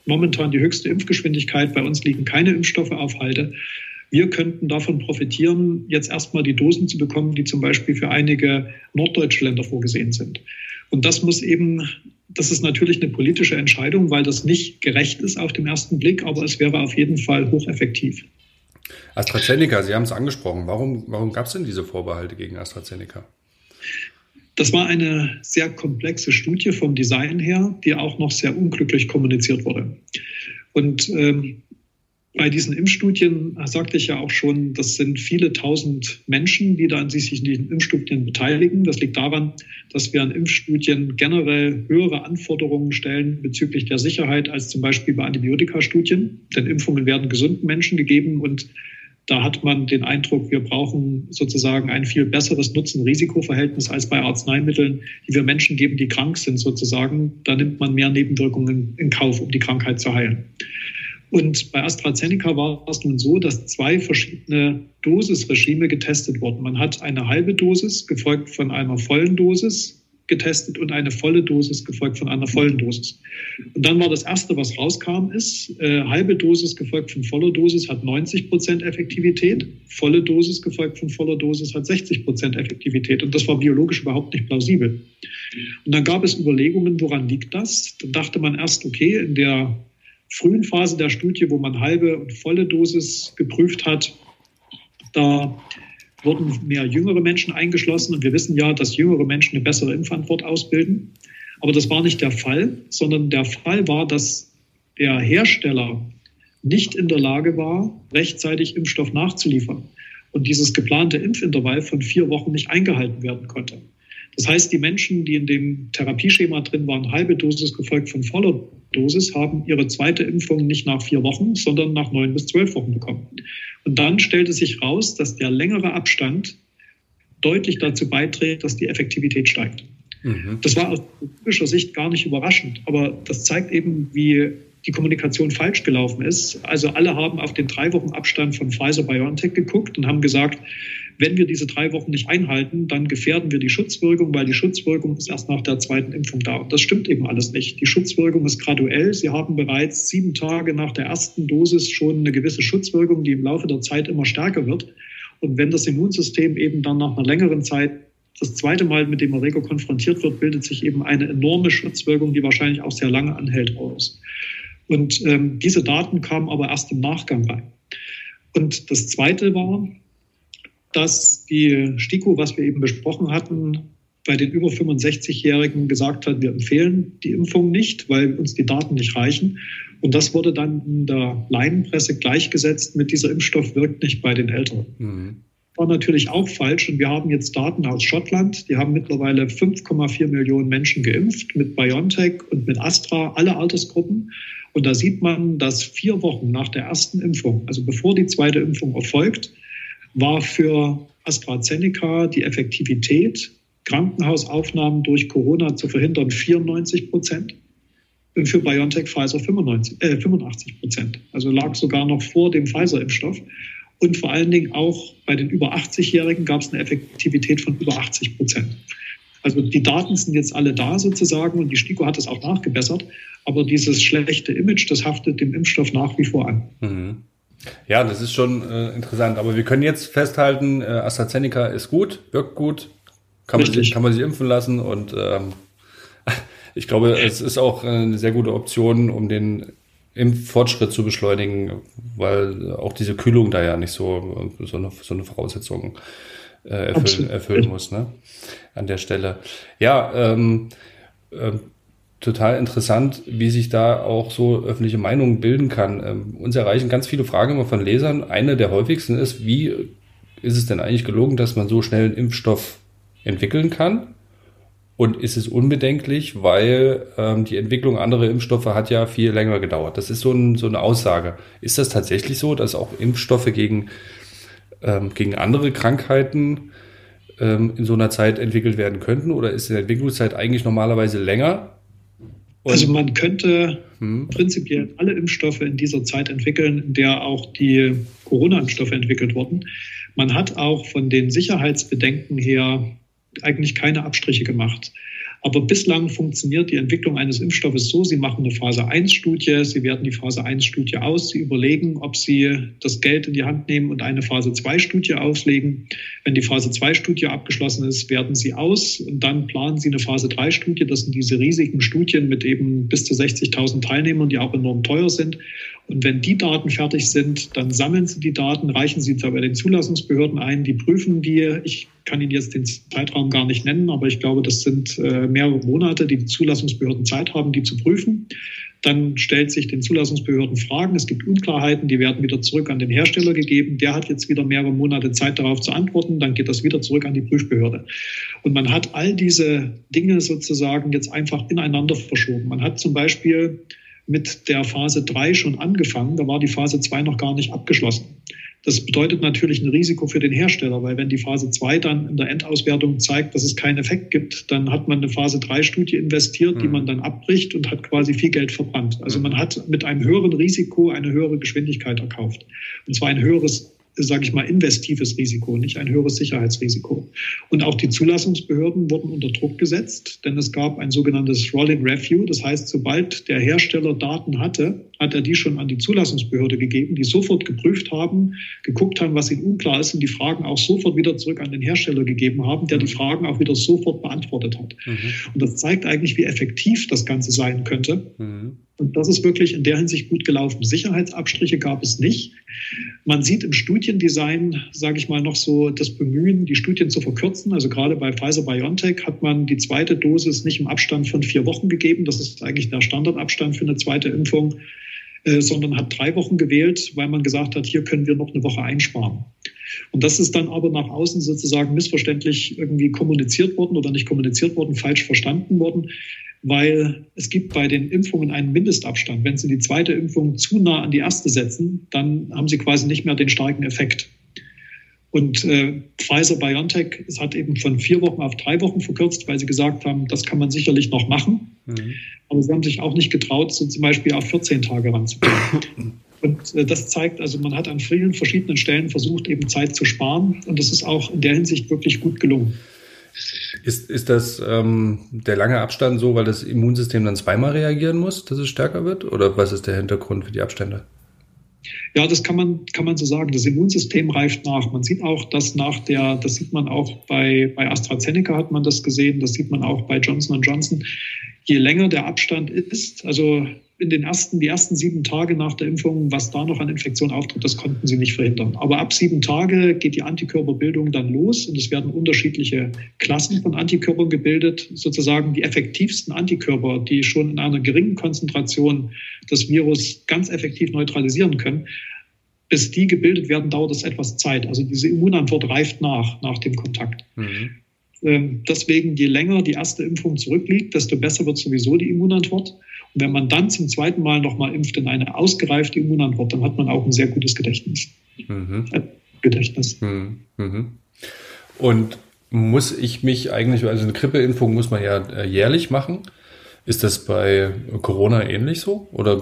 momentan die höchste Impfgeschwindigkeit. Bei uns liegen keine Impfstoffe auf Halde. Wir könnten davon profitieren, jetzt erstmal die Dosen zu bekommen, die zum Beispiel für einige norddeutsche Länder vorgesehen sind. Und das muss eben, das ist natürlich eine politische Entscheidung, weil das nicht gerecht ist auf den ersten Blick, aber es wäre auf jeden Fall hocheffektiv. AstraZeneca, Sie haben es angesprochen. Warum, warum gab es denn diese Vorbehalte gegen AstraZeneca? Das war eine sehr komplexe Studie vom Design her, die auch noch sehr unglücklich kommuniziert wurde. Und ähm, bei diesen Impfstudien sagte ich ja auch schon, das sind viele tausend Menschen, die dann sich in diesen Impfstudien beteiligen. Das liegt daran, dass wir an Impfstudien generell höhere Anforderungen stellen bezüglich der Sicherheit als zum Beispiel bei Antibiotikastudien. Denn Impfungen werden gesunden Menschen gegeben und da hat man den Eindruck, wir brauchen sozusagen ein viel besseres Nutzen-Risiko-Verhältnis als bei Arzneimitteln, die wir Menschen geben, die krank sind sozusagen. Da nimmt man mehr Nebenwirkungen in Kauf, um die Krankheit zu heilen. Und bei AstraZeneca war es nun so, dass zwei verschiedene Dosisregime getestet wurden. Man hat eine halbe Dosis gefolgt von einer vollen Dosis getestet und eine volle Dosis gefolgt von einer vollen Dosis. Und dann war das Erste, was rauskam, ist, äh, halbe Dosis gefolgt von voller Dosis hat neunzig Prozent Effektivität, volle Dosis gefolgt von voller Dosis hat sechzig Prozent Effektivität. Und das war biologisch überhaupt nicht plausibel. Und dann gab es Überlegungen, woran liegt das? Dann dachte man erst, okay, in der frühen Phase der Studie, wo man halbe und volle Dosis geprüft hat, da wurden mehr jüngere Menschen eingeschlossen. Und wir wissen ja, dass jüngere Menschen eine bessere Impfantwort ausbilden. Aber das war nicht der Fall, sondern der Fall war, dass der Hersteller nicht in der Lage war, rechtzeitig Impfstoff nachzuliefern. Und dieses geplante Impfintervall von vier Wochen nicht eingehalten werden konnte. Das heißt, die Menschen, die in dem Therapieschema drin waren, halbe Dosis gefolgt von voller Dosis, haben ihre zweite Impfung nicht nach vier Wochen, sondern nach neun bis zwölf Wochen bekommen. Und dann stellte sich raus, dass der längere Abstand deutlich dazu beiträgt, dass die Effektivität steigt. Mhm. Das war aus politischer Sicht gar nicht überraschend, aber das zeigt eben, wie die Kommunikation falsch gelaufen ist. Also alle haben auf den drei Wochen Abstand von Pfizer-BioNTech geguckt und haben gesagt, wenn wir diese drei Wochen nicht einhalten, dann gefährden wir die Schutzwirkung, weil die Schutzwirkung ist erst nach der zweiten Impfung da. Und das stimmt eben alles nicht. Die Schutzwirkung ist graduell. Sie haben bereits sieben Tage nach der ersten Dosis schon eine gewisse Schutzwirkung, die im Laufe der Zeit immer stärker wird. Und wenn das Immunsystem eben dann nach einer längeren Zeit das zweite Mal mit dem Erreger konfrontiert wird, bildet sich eben eine enorme Schutzwirkung, die wahrscheinlich auch sehr lange anhält, aus. Und ähm, diese Daten kamen aber erst im Nachgang rein. Und das Zweite war, dass die STIKO, was wir eben besprochen hatten, bei den über fünfundsechzig-Jährigen gesagt hat, wir empfehlen die Impfung nicht, weil uns die Daten nicht reichen. Und das wurde dann in der Laienpresse gleichgesetzt mit dieser Impfstoff wirkt nicht bei den Älteren. Mhm. War natürlich auch falsch. Und wir haben jetzt Daten aus Schottland. Die haben mittlerweile fünf Komma vier Millionen Menschen geimpft mit BioNTech und mit Astra, alle Altersgruppen. Und da sieht man, dass vier Wochen nach der ersten Impfung, also bevor die zweite Impfung erfolgt, war für AstraZeneca die Effektivität, Krankenhausaufnahmen durch Corona zu verhindern, vierundneunzig Prozent. Und für BioNTech Pfizer fünfundachtzig Prozent. Also lag sogar noch vor dem Pfizer-Impfstoff. Und vor allen Dingen auch bei den über achtzig-Jährigen gab es eine Effektivität von über achtzig Prozent. Also die Daten sind jetzt alle da sozusagen und die STIKO hat es auch nachgebessert. Aber dieses schlechte Image, das haftet dem Impfstoff nach wie vor an. Mhm. Ja, das ist schon äh, interessant. Aber wir können jetzt festhalten, äh, AstraZeneca ist gut, wirkt gut, kann man, sich, kann man sich impfen lassen. Und ähm, ich glaube, es ist auch eine sehr gute Option, um den Impffortschritt zu beschleunigen, weil auch diese Kühlung da ja nicht so, so, eine, so eine Voraussetzung äh, erfüllen, erfüllen muss, ne? An der Stelle. Ja, ähm, äh, total interessant, wie sich da auch so öffentliche Meinung bilden kann. Ähm, uns erreichen ganz viele Fragen immer von Lesern. Eine der häufigsten ist, wie ist es denn eigentlich gelungen, dass man so schnell einen Impfstoff entwickeln kann? Und ist es unbedenklich, weil ähm, die Entwicklung anderer Impfstoffe hat ja viel länger gedauert. Das ist so, ein, so eine Aussage. Ist das tatsächlich so, dass auch Impfstoffe gegen, ähm, gegen andere Krankheiten ähm, in so einer Zeit entwickelt werden könnten? Oder ist die Entwicklungszeit eigentlich normalerweise länger? Und also man könnte hm. prinzipiell alle Impfstoffe in dieser Zeit entwickeln, in der auch die Corona-Impfstoffe entwickelt wurden. Man hat auch von den Sicherheitsbedenken her eigentlich keine Abstriche gemacht. Aber bislang funktioniert die Entwicklung eines Impfstoffes so, Sie machen eine Phase eins Studie, Sie werten die Phase eins Studie aus, Sie überlegen, ob Sie das Geld in die Hand nehmen und eine Phase zwei Studie auslegen. Wenn die Phase zwei Studie abgeschlossen ist, werten Sie aus und dann planen Sie eine Phase drei Studie. Das sind diese riesigen Studien mit eben bis zu sechzigtausend Teilnehmern, die auch enorm teuer sind. Und wenn die Daten fertig sind, dann sammeln Sie die Daten, reichen Sie bei den Zulassungsbehörden ein, die prüfen die. Ich kann Ihnen jetzt den Zeitraum gar nicht nennen, aber ich glaube, das sind äh, mehrere Monate, die die Zulassungsbehörden Zeit haben, die zu prüfen. Dann stellt sich den Zulassungsbehörden Fragen. Es gibt Unklarheiten, die werden wieder zurück an den Hersteller gegeben. Der hat jetzt wieder mehrere Monate Zeit, darauf zu antworten. Dann geht das wieder zurück an die Prüfbehörde. Und man hat all diese Dinge sozusagen jetzt einfach ineinander verschoben. Man hat zum Beispiel mit der Phase drei schon angefangen. Da war die Phase zwei noch gar nicht abgeschlossen. Das bedeutet natürlich ein Risiko für den Hersteller, weil wenn die Phase zwei dann in der Endauswertung zeigt, dass es keinen Effekt gibt, dann hat man eine Phase drei Studie investiert, mhm. die man dann abbricht und hat quasi viel Geld verbrannt. Also man hat mit einem höheren Risiko eine höhere Geschwindigkeit erkauft. Und zwar ein höheres, sage ich mal, investives Risiko, nicht ein höheres Sicherheitsrisiko. Und auch die Zulassungsbehörden wurden unter Druck gesetzt, denn es gab ein sogenanntes Rolling Review. Das heißt, sobald der Hersteller Daten hatte, hat er die schon an die Zulassungsbehörde gegeben, die sofort geprüft haben, geguckt haben, was ihnen unklar ist und die Fragen auch sofort wieder zurück an den Hersteller gegeben haben, der die Fragen auch wieder sofort beantwortet hat. Mhm. Und das zeigt eigentlich, wie effektiv das Ganze sein könnte. Mhm. Und das ist wirklich in der Hinsicht gut gelaufen. Sicherheitsabstriche gab es nicht. Man sieht im Studiendesign, sage ich mal, noch so das Bemühen, die Studien zu verkürzen. Also gerade bei Pfizer-BioNTech hat man die zweite Dosis nicht im Abstand von vier Wochen gegeben. Das ist eigentlich der Standardabstand für eine zweite Impfung, äh, sondern hat drei Wochen gewählt, weil man gesagt hat, hier können wir noch eine Woche einsparen. Und das ist dann aber nach außen sozusagen missverständlich irgendwie kommuniziert worden oder nicht kommuniziert worden, falsch verstanden worden. Weil es gibt bei den Impfungen einen Mindestabstand. Wenn Sie die zweite Impfung zu nah an die erste setzen, dann haben Sie quasi nicht mehr den starken Effekt. Und äh, Pfizer-BioNTech hat eben von vier Wochen auf drei Wochen verkürzt, weil sie gesagt haben, das kann man sicherlich noch machen. Mhm. Aber sie haben sich auch nicht getraut, so zum Beispiel auf vierzehn Tage ranzugehen. Und äh, das zeigt, also man hat an vielen verschiedenen Stellen versucht, eben Zeit zu sparen. Und das ist auch in der Hinsicht wirklich gut gelungen. Ist, ist das ähm, der lange Abstand so, weil das Immunsystem dann zweimal reagieren muss, dass es stärker wird? Oder was ist der Hintergrund für die Abstände? Ja, das kann man, kann man so sagen. Das Immunsystem reift nach. Man sieht auch, dass nach der, das sieht man auch bei, bei AstraZeneca hat man das gesehen, das sieht man auch bei Johnson und Johnson. Je länger der Abstand ist, also in den ersten, die ersten sieben Tage nach der Impfung, was da noch an Infektion auftritt, das konnten sie nicht verhindern. Aber ab sieben Tage geht die Antikörperbildung dann los und es werden unterschiedliche Klassen von Antikörpern gebildet. Sozusagen die effektivsten Antikörper, die schon in einer geringen Konzentration das Virus ganz effektiv neutralisieren können. Bis die gebildet werden, dauert es etwas Zeit. Also diese Immunantwort reift nach, nach dem Kontakt. Mhm. Deswegen, je länger die erste Impfung zurückliegt, desto besser wird sowieso die Immunantwort. Und wenn man dann zum zweiten Mal nochmal impft in eine ausgereifte Immunantwort, dann hat man auch ein sehr gutes Gedächtnis. Mhm. Äh, Gedächtnis. Mhm. Und muss ich mich eigentlich, also eine Grippeimpfung muss man ja jährlich machen. Ist das bei Corona ähnlich so? Oder?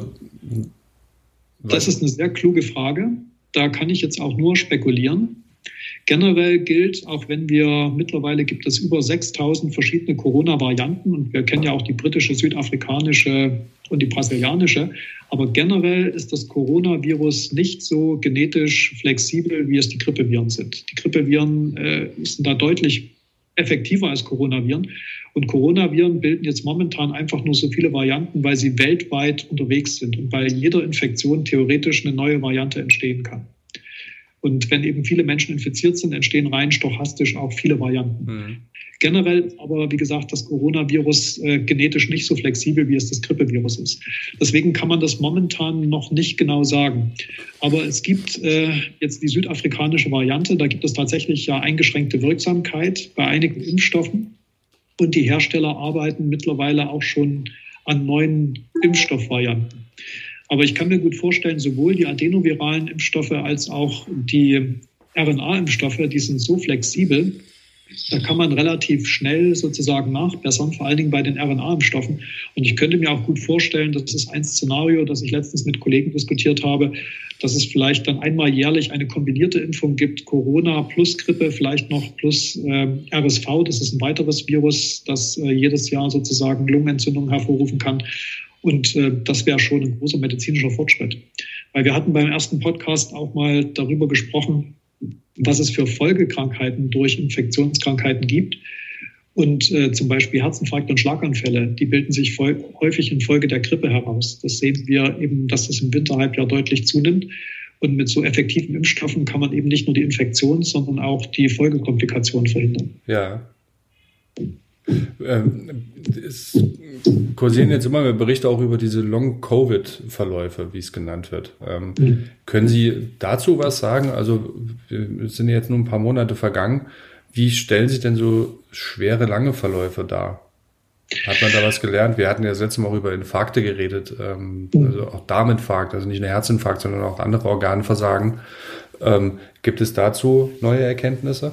Das ist eine sehr kluge Frage. Da kann ich jetzt auch nur spekulieren. Generell gilt, auch wenn wir mittlerweile gibt es über sechstausend verschiedene Corona-Varianten und wir kennen ja auch die britische, südafrikanische und die brasilianische, aber generell ist das Coronavirus nicht so genetisch flexibel, wie es die Grippeviren sind. Die Grippeviren äh, sind da deutlich effektiver als Coronaviren und Coronaviren bilden jetzt momentan einfach nur so viele Varianten, weil sie weltweit unterwegs sind und bei jeder Infektion theoretisch eine neue Variante entstehen kann. Und wenn eben viele Menschen infiziert sind, entstehen rein stochastisch auch viele Varianten. Mhm. Generell ist aber, wie gesagt, das Coronavirus äh, genetisch nicht so flexibel, wie es das Grippevirus ist. Deswegen kann man das momentan noch nicht genau sagen. Aber es gibt äh, jetzt die südafrikanische Variante, da gibt es tatsächlich ja eingeschränkte Wirksamkeit bei einigen Impfstoffen. Und die Hersteller arbeiten mittlerweile auch schon an neuen Impfstoffvarianten. Aber ich kann mir gut vorstellen, sowohl die adenoviralen Impfstoffe als auch die R N A-Impfstoffe, die sind so flexibel, Da kann man relativ schnell sozusagen nachbessern, vor allen Dingen bei den R N A-Impfstoffen. Und ich könnte mir auch gut vorstellen, das ist ein Szenario, das ich letztens mit Kollegen diskutiert habe, dass es vielleicht dann einmal jährlich eine kombinierte Impfung gibt, Corona plus Grippe, vielleicht noch plus äh, R S V. Das ist ein weiteres Virus, das äh, jedes Jahr sozusagen Lungenentzündungen hervorrufen kann. Und äh, das wäre schon ein großer medizinischer Fortschritt. Weil wir hatten beim ersten Podcast auch mal darüber gesprochen, was es für Folgekrankheiten durch Infektionskrankheiten gibt. Und äh, zum Beispiel Herzinfarkt und Schlaganfälle, die bilden sich voll, häufig infolge der Grippe heraus. Das sehen wir eben, dass das im Winterhalbjahr deutlich zunimmt. Und mit so effektiven Impfstoffen kann man eben nicht nur die Infektion, sondern auch die Folgekomplikationen verhindern. Ja. Ähm, es kursieren jetzt immer mehr Berichte auch über diese Long-Covid-Verläufe, wie es genannt wird. Ähm, mhm. Können Sie dazu was sagen? Also es sind jetzt nur ein paar Monate vergangen. Wie stellen sich denn so schwere, lange Verläufe dar? Hat man da was gelernt? Wir hatten ja das letzte Mal auch über Infarkte geredet, ähm, mhm. also auch Darminfarkt, also nicht nur Herzinfarkt, sondern auch andere Organversagen. Ähm, gibt es dazu neue Erkenntnisse?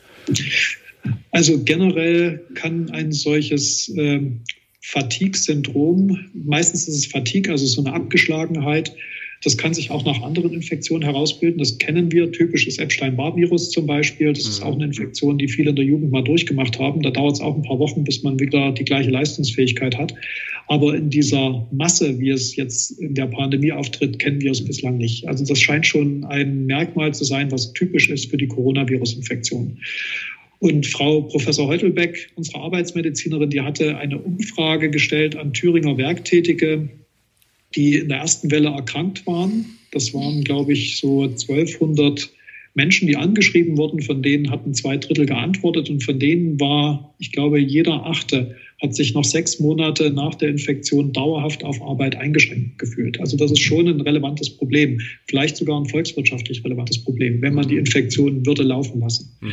Also generell kann ein solches äh, Fatigue-Syndrom, meistens ist es Fatigue, also so eine Abgeschlagenheit, das kann sich auch nach anderen Infektionen herausbilden. Das kennen wir, typisches Epstein-Barr-Virus zum Beispiel. Das ist auch eine Infektion, die viele in der Jugend mal durchgemacht haben. Da dauert es auch ein paar Wochen, bis man wieder die gleiche Leistungsfähigkeit hat. Aber in dieser Masse, wie es jetzt in der Pandemie auftritt, kennen wir es bislang nicht. Also das scheint schon ein Merkmal zu sein, was typisch ist für die Coronavirus-Infektion. Und Frau Professor Heutelbeck, unsere Arbeitsmedizinerin, die hatte eine Umfrage gestellt an Thüringer Werktätige, die in der ersten Welle erkrankt waren. Das waren, glaube ich, so zwölfhundert Menschen, die angeschrieben wurden. Von denen hatten zwei Drittel geantwortet. Und von denen war, ich glaube, jeder Achte hat sich noch sechs Monate nach der Infektion dauerhaft auf Arbeit eingeschränkt gefühlt. Also das ist schon ein relevantes Problem. Vielleicht sogar ein volkswirtschaftlich relevantes Problem, wenn man die Infektion würde laufen lassen. Mhm.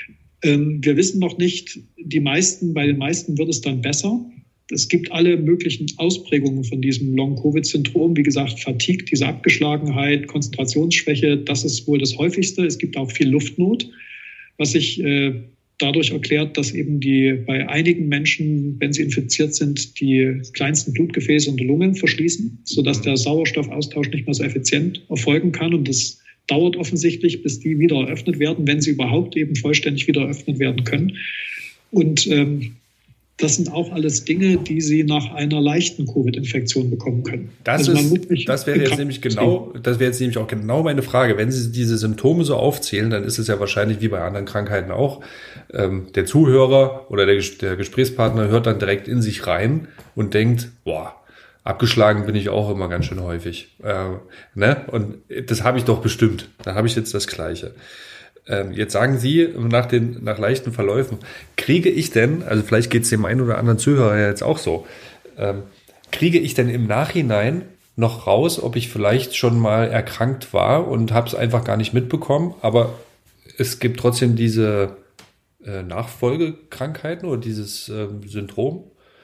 Wir wissen noch nicht, die meisten, bei den meisten wird es dann besser. Es gibt alle möglichen Ausprägungen von diesem Long-Covid-Syndrom. Wie gesagt, Fatigue, diese Abgeschlagenheit, Konzentrationsschwäche, das ist wohl das häufigste. Es gibt auch viel Luftnot, was sich äh, dadurch erklärt, dass eben die bei einigen Menschen, wenn sie infiziert sind, die kleinsten Blutgefäße und die Lungen verschließen, sodass der Sauerstoffaustausch nicht mehr so effizient erfolgen kann. Und das dauert offensichtlich, bis die wieder eröffnet werden, wenn sie überhaupt eben vollständig wieder eröffnet werden können. Und ähm, das sind auch alles Dinge, die Sie nach einer leichten Covid-Infektion bekommen können. Das, also ist, das wäre jetzt nämlich genau, das wäre jetzt nämlich auch genau meine Frage. Wenn Sie diese Symptome so aufzählen, dann ist es ja wahrscheinlich wie bei anderen Krankheiten auch. Ähm, der Zuhörer oder der, der Gesprächspartner hört dann direkt in sich rein und denkt, boah, abgeschlagen bin ich auch immer ganz schön häufig. Äh, ne? Und das habe ich doch bestimmt. Da habe ich jetzt das Gleiche. Ähm, jetzt sagen Sie, nach den nach leichten Verläufen, kriege ich denn, also vielleicht geht es dem einen oder anderen Zuhörer ja jetzt auch so, ähm, kriege ich denn im Nachhinein noch raus, ob ich vielleicht schon mal erkrankt war und habe es einfach gar nicht mitbekommen, aber es gibt trotzdem diese äh, Nachfolgekrankheiten oder dieses äh, Syndrom?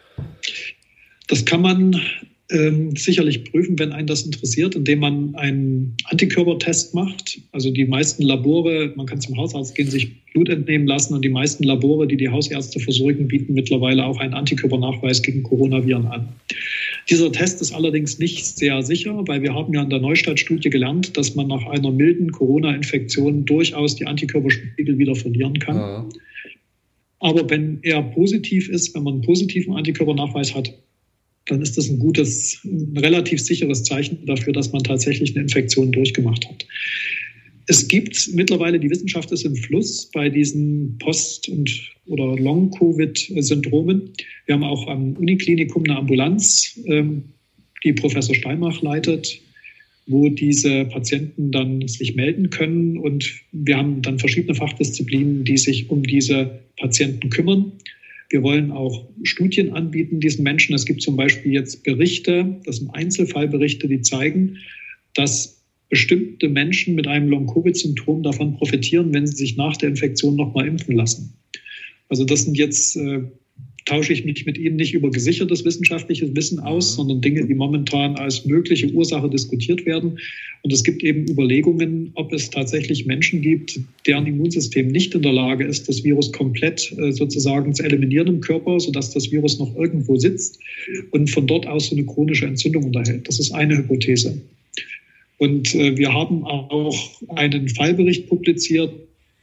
Das kann man ähm, sicherlich prüfen, wenn einen das interessiert, indem man einen Antikörpertest macht. Also die meisten Labore, man kann zum Hausarzt gehen, sich Blut entnehmen lassen und die meisten Labore, die die Hausärzte versorgen, bieten mittlerweile auch einen Antikörpernachweis gegen Coronaviren an. Dieser Test ist allerdings nicht sehr sicher, weil wir haben ja in der Neustadt-Studie gelernt, dass man nach einer milden Corona-Infektion durchaus die Antikörperspiegel wieder verlieren kann. Ja. Aber wenn er positiv ist, wenn man einen positiven Antikörpernachweis hat, dann ist das ein gutes, ein relativ sicheres Zeichen dafür, dass man tatsächlich eine Infektion durchgemacht hat. Es gibt mittlerweile, die Wissenschaft ist im Fluss bei diesen Post- und oder Long-Covid-Syndromen. Wir haben auch am Uniklinikum eine Ambulanz, die Professor Steinmach leitet, wo diese Patienten dann sich melden können. Und wir haben dann verschiedene Fachdisziplinen, die sich um diese Patienten kümmern. Wir wollen auch Studien anbieten diesen Menschen. Es gibt zum Beispiel jetzt Berichte, das sind Einzelfallberichte, die zeigen, dass bestimmte Menschen mit einem Long-Covid-Syndrom davon profitieren, wenn sie sich nach der Infektion nochmal impfen lassen. Also das sind jetzt äh, tausche ich mich mit Ihnen nicht über gesichertes wissenschaftliches Wissen aus, sondern Dinge, die momentan als mögliche Ursache diskutiert werden. Und es gibt eben Überlegungen, ob es tatsächlich Menschen gibt, deren Immunsystem nicht in der Lage ist, das Virus komplett äh, sozusagen zu eliminieren im Körper, sodass das Virus noch irgendwo sitzt und von dort aus so eine chronische Entzündung unterhält. Das ist eine Hypothese. Und äh, wir haben auch einen Fallbericht publiziert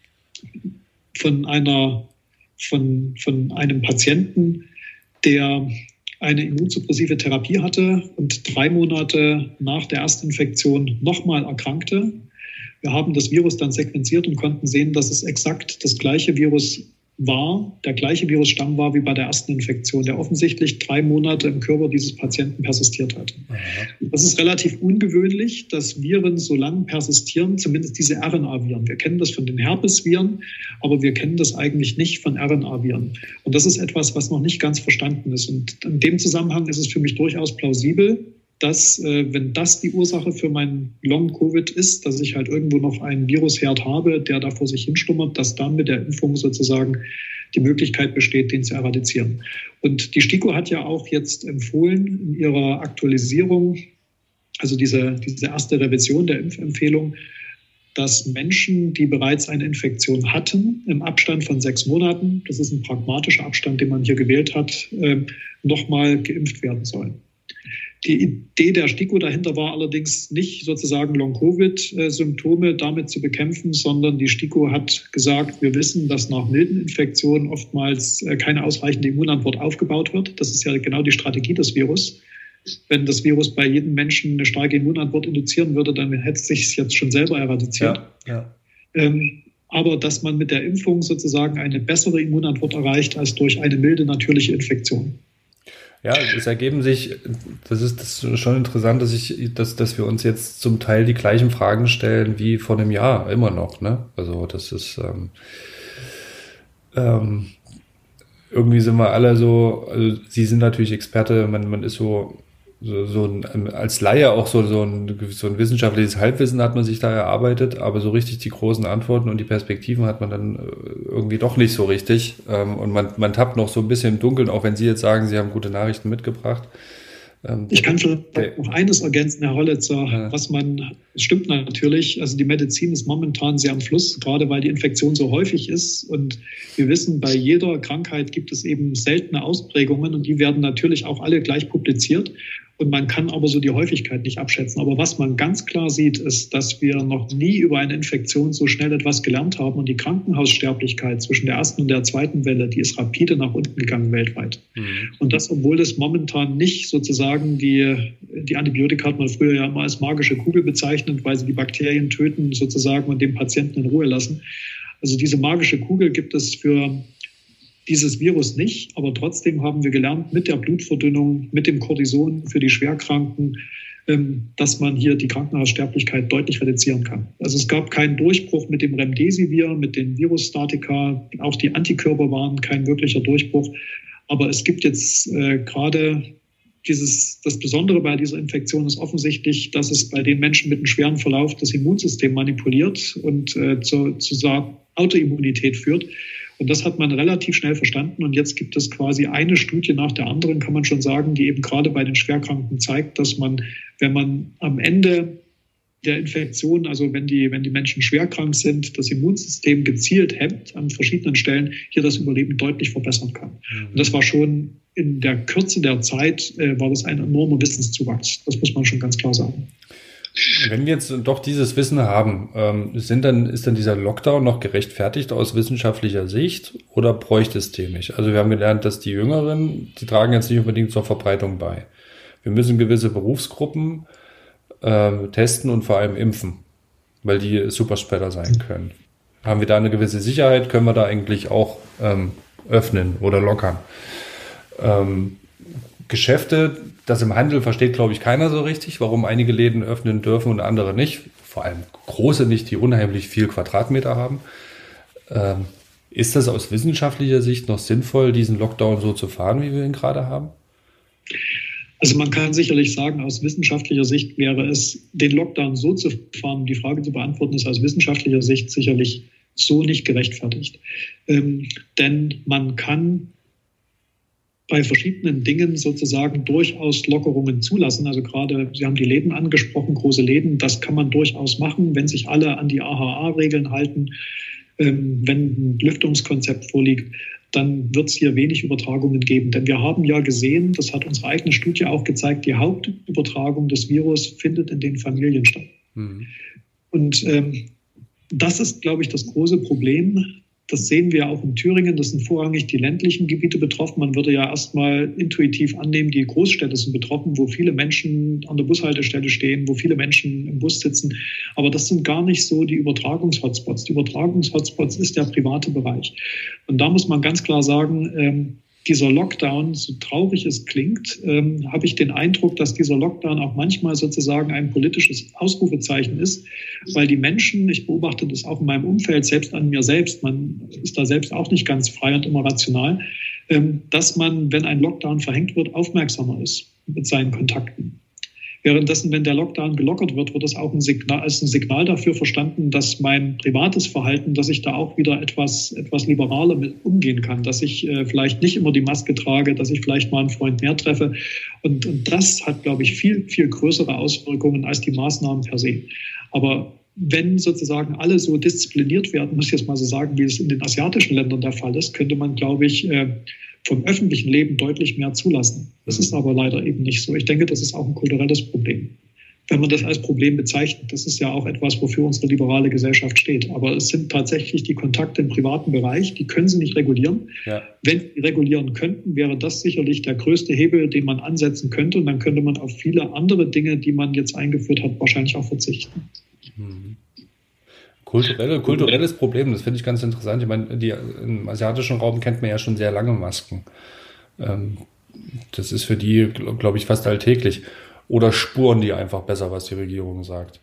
von einer Von, von einem Patienten, der eine immunsuppressive Therapie hatte und drei Monate nach der Erstinfektion nochmal erkrankte. Wir haben das Virus dann sequenziert und konnten sehen, dass es exakt das gleiche Virus war, der gleiche Virusstamm war wie bei der ersten Infektion, der offensichtlich drei Monate im Körper dieses Patienten persistiert hat. Mhm. Das ist relativ ungewöhnlich, dass Viren so lange persistieren, zumindest diese R N A-Viren. Wir kennen das von den Herpesviren, aber wir kennen das eigentlich nicht von R N A-Viren. Und das ist etwas, was noch nicht ganz verstanden ist. Und in dem Zusammenhang ist es für mich durchaus plausibel, dass, äh, wenn das die Ursache für mein Long-Covid ist, dass ich halt irgendwo noch einen Virusherd habe, der da vor sich hinschlummert, dass dann mit der Impfung sozusagen die Möglichkeit besteht, den zu eradizieren. Und die STIKO hat ja auch jetzt empfohlen in ihrer Aktualisierung, also diese, diese erste Revision der Impfempfehlung, dass Menschen, die bereits eine Infektion hatten, im Abstand von sechs Monaten, das ist ein pragmatischer Abstand, den man hier gewählt hat, äh, nochmal geimpft werden sollen. Die Idee der STIKO dahinter war allerdings nicht sozusagen Long-Covid-Symptome damit zu bekämpfen, sondern die STIKO hat gesagt, wir wissen, dass nach milden Infektionen oftmals keine ausreichende Immunantwort aufgebaut wird. Das ist ja genau die Strategie des Virus. Wenn das Virus bei jedem Menschen eine starke Immunantwort induzieren würde, dann hätte es sich jetzt schon selber eradiziert. Ja, ja. Ähm, aber dass man mit der Impfung sozusagen eine bessere Immunantwort erreicht als durch eine milde natürliche Infektion. Ja, es ergeben sich, das ist, das ist schon interessant, dass, ich, dass, dass wir uns jetzt zum Teil die gleichen Fragen stellen wie vor einem Jahr, immer noch. Ne? Also das ist, ähm, ähm, irgendwie sind wir alle so, also Sie sind natürlich Experte, man, man ist so, so, so ein, als Laie auch so, so, ein, so ein wissenschaftliches Halbwissen hat man sich da erarbeitet, aber so richtig die großen Antworten und die Perspektiven hat man dann irgendwie doch nicht so richtig. Und man, man tappt noch so ein bisschen im Dunkeln, auch wenn Sie jetzt sagen, Sie haben gute Nachrichten mitgebracht. Ich kann vielleicht noch eines ergänzen, Herr Hollitzer, ja. was man, es stimmt natürlich, also die Medizin ist momentan sehr am Fluss, gerade weil die Infektion so häufig ist und wir wissen, bei jeder Krankheit gibt es eben seltene Ausprägungen und die werden natürlich auch alle gleich publiziert und man kann aber so die Häufigkeit nicht abschätzen. Aber was man ganz klar sieht, ist, dass wir noch nie über eine Infektion so schnell etwas gelernt haben und die Krankenhaussterblichkeit zwischen der ersten und der zweiten Welle, die ist rapide nach unten gegangen weltweit. Mhm. Und das, obwohl es momentan nicht sozusagen die, die Antibiotika hat man früher ja immer als magische Kugel bezeichnet, weil sie die Bakterien töten sozusagen und den Patienten in Ruhe lassen. Also diese magische Kugel gibt es für dieses Virus nicht, aber trotzdem haben wir gelernt mit der Blutverdünnung, mit dem Cortison für die Schwerkranken, dass man hier die Krankenhaussterblichkeit deutlich reduzieren kann. Also es gab keinen Durchbruch mit dem Remdesivir, mit den Virusstatika, auch die Antikörper waren kein wirklicher Durchbruch, aber es gibt jetzt äh, gerade dieses, das Besondere bei dieser Infektion ist offensichtlich, dass es bei den Menschen mit einem schweren Verlauf das Immunsystem manipuliert und äh, zur, zur Autoimmunität führt. Und das hat man relativ schnell verstanden. Und jetzt gibt es quasi eine Studie nach der anderen, kann man schon sagen, die eben gerade bei den Schwerkranken zeigt, dass man, wenn man am Ende der Infektion, also wenn die, wenn die Menschen schwerkrank sind, das Immunsystem gezielt hemmt an verschiedenen Stellen, hier das Überleben deutlich verbessern kann. Und das war schon in der Kürze der Zeit, äh, war das ein enormer Wissenszuwachs. Das muss man schon ganz klar sagen. Wenn wir jetzt doch dieses Wissen haben, ähm, sind dann, ist dann dieser Lockdown noch gerechtfertigt aus wissenschaftlicher Sicht oder bräuchte es den nicht? Also wir haben gelernt, dass die Jüngeren, die tragen jetzt nicht unbedingt zur Verbreitung bei. Wir müssen gewisse Berufsgruppen äh, testen und vor allem impfen, weil die Superspreader sein können. Haben wir da eine gewisse Sicherheit, können wir da eigentlich auch ähm, öffnen oder lockern. Ähm, Geschäfte, das im Handel versteht, glaube ich, keiner so richtig, warum einige Läden öffnen dürfen und andere nicht. Vor allem große nicht, die unheimlich viel Quadratmeter haben. Ähm, ist das aus wissenschaftlicher Sicht noch sinnvoll, diesen Lockdown so zu fahren, wie wir ihn gerade haben? Also man kann sicherlich sagen, aus wissenschaftlicher Sicht wäre es, den Lockdown so zu fahren, um die Frage zu beantworten, ist aus wissenschaftlicher Sicht sicherlich so nicht gerechtfertigt. Ähm, denn man kann bei verschiedenen Dingen sozusagen durchaus Lockerungen zulassen. Also gerade, Sie haben die Läden angesprochen, große Läden, das kann man durchaus machen, wenn sich alle an die A H A-Regeln halten, ähm, wenn ein Lüftungskonzept vorliegt, dann wird es hier wenig Übertragungen geben. Denn wir haben ja gesehen, das hat unsere eigene Studie auch gezeigt, die Hauptübertragung des Virus findet in den Familien statt. Mhm. Und ähm, das ist, glaube ich, das große Problem. Das sehen wir auch in Thüringen. Das sind vorrangig die ländlichen Gebiete betroffen. Man würde ja erstmal intuitiv annehmen, die Großstädte sind betroffen, wo viele Menschen an der Bushaltestelle stehen, wo viele Menschen im Bus sitzen. Aber das sind gar nicht so die Übertragungs-Hotspots. Die Übertragungs-Hotspots ist der private Bereich. Und da muss man ganz klar sagen, ähm, dieser Lockdown, so traurig es klingt, ähm, habe ich den Eindruck, dass dieser Lockdown auch manchmal sozusagen ein politisches Ausrufezeichen ist, weil die Menschen, ich beobachte das auch in meinem Umfeld, selbst an mir selbst, man ist da selbst auch nicht ganz frei und immer rational, ähm, dass man, wenn ein Lockdown verhängt wird, aufmerksamer ist mit seinen Kontakten. Währenddessen, wenn der Lockdown gelockert wird, wird es auch ein Signal, als ein Signal dafür verstanden, dass mein privates Verhalten, dass ich da auch wieder etwas, etwas liberaler mit umgehen kann, dass ich äh, vielleicht nicht immer die Maske trage, dass ich vielleicht mal einen Freund mehr treffe. Und, und das hat, glaube ich, viel, viel größere Auswirkungen als die Maßnahmen per se. Aber wenn sozusagen alle so diszipliniert werden, muss ich jetzt mal so sagen, wie es in den asiatischen Ländern der Fall ist, könnte man, glaube ich, äh, vom öffentlichen Leben deutlich mehr zulassen. Das ist aber leider eben nicht so. Ich denke, das ist auch ein kulturelles Problem. Wenn man das als Problem bezeichnet, das ist ja auch etwas, wofür unsere liberale Gesellschaft steht. Aber es sind tatsächlich die Kontakte im privaten Bereich, die können sie nicht regulieren. Ja. Wenn sie regulieren könnten, wäre das sicherlich der größte Hebel, den man ansetzen könnte. Und dann könnte man auf viele andere Dinge, die man jetzt eingeführt hat, wahrscheinlich auch verzichten. Mhm. Kulturelle, kulturelles Problem, das finde ich ganz interessant. Ich meine, die, im asiatischen Raum kennt man ja schon sehr lange Masken. Ähm, das ist für die, glaube glaub ich, fast alltäglich. Oder spuren die einfach besser, was die Regierung sagt?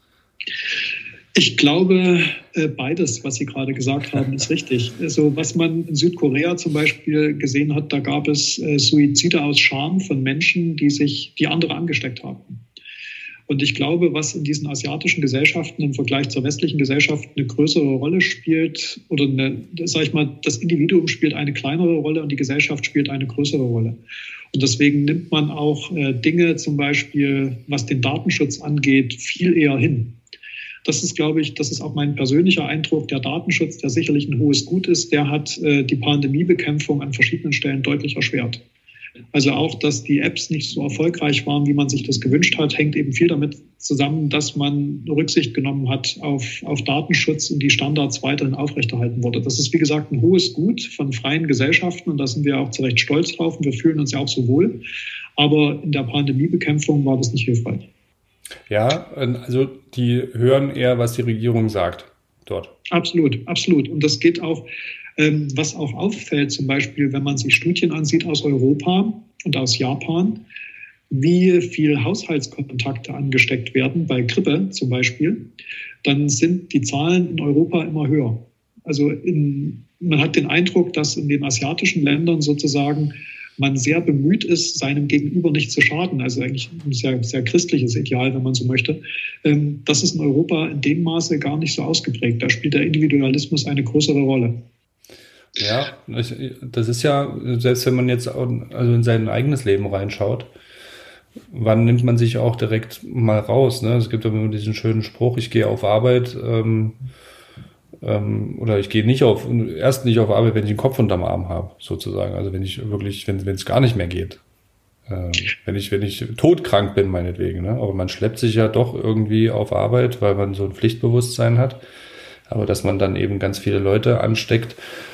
Ich glaube, beides, was Sie gerade gesagt haben, ist richtig. Also, was man in Südkorea zum Beispiel gesehen hat, da gab es Suizide aus Scham von Menschen, die sich, die andere angesteckt haben. Und ich glaube, was in diesen asiatischen Gesellschaften im Vergleich zur westlichen Gesellschaft eine größere Rolle spielt, oder eine, sag ich mal, das Individuum spielt eine kleinere Rolle und die Gesellschaft spielt eine größere Rolle. Und deswegen nimmt man auch äh, Dinge zum Beispiel, was den Datenschutz angeht, viel eher hin. Das ist, glaube ich, das ist auch mein persönlicher Eindruck. Der Datenschutz, der sicherlich ein hohes Gut ist, der hat äh, die Pandemiebekämpfung an verschiedenen Stellen deutlich erschwert. Also auch, dass die Apps nicht so erfolgreich waren, wie man sich das gewünscht hat, hängt eben viel damit zusammen, dass man Rücksicht genommen hat auf, auf Datenschutz und die Standards weiterhin aufrechterhalten wurde. Das ist, wie gesagt, ein hohes Gut von freien Gesellschaften und da sind wir auch zu Recht stolz drauf und wir fühlen uns ja auch so wohl. Aber in der Pandemiebekämpfung war das nicht hilfreich. Ja, also die hören eher, was die Regierung sagt dort. Absolut, absolut. Und das geht auch... Was auch auffällt, zum Beispiel, wenn man sich Studien ansieht aus Europa und aus Japan, wie viel Haushaltskontakte angesteckt werden, bei Grippe zum Beispiel, dann sind die Zahlen in Europa immer höher. Also in, man hat den Eindruck, dass in den asiatischen Ländern sozusagen man sehr bemüht ist, seinem Gegenüber nicht zu schaden. Also eigentlich ein sehr, sehr christliches Ideal, wenn man so möchte. Das ist in Europa in dem Maße gar nicht so ausgeprägt. Da spielt der Individualismus eine größere Rolle. Ja, das ist ja, selbst wenn man jetzt also in sein eigenes Leben reinschaut, wann nimmt man sich auch direkt mal raus? Ne? Es gibt ja immer diesen schönen Spruch, ich gehe auf Arbeit ähm, ähm, oder ich gehe nicht auf, erst nicht auf Arbeit, wenn ich den Kopf unterm Arm habe, sozusagen. Also wenn ich wirklich, wenn wenn es gar nicht mehr geht. Äh, wenn ich wenn ich todkrank bin, meinetwegen. Ne? Aber man schleppt sich ja doch irgendwie auf Arbeit, weil man so ein Pflichtbewusstsein hat. Aber dass man dann eben ganz viele Leute ansteckt,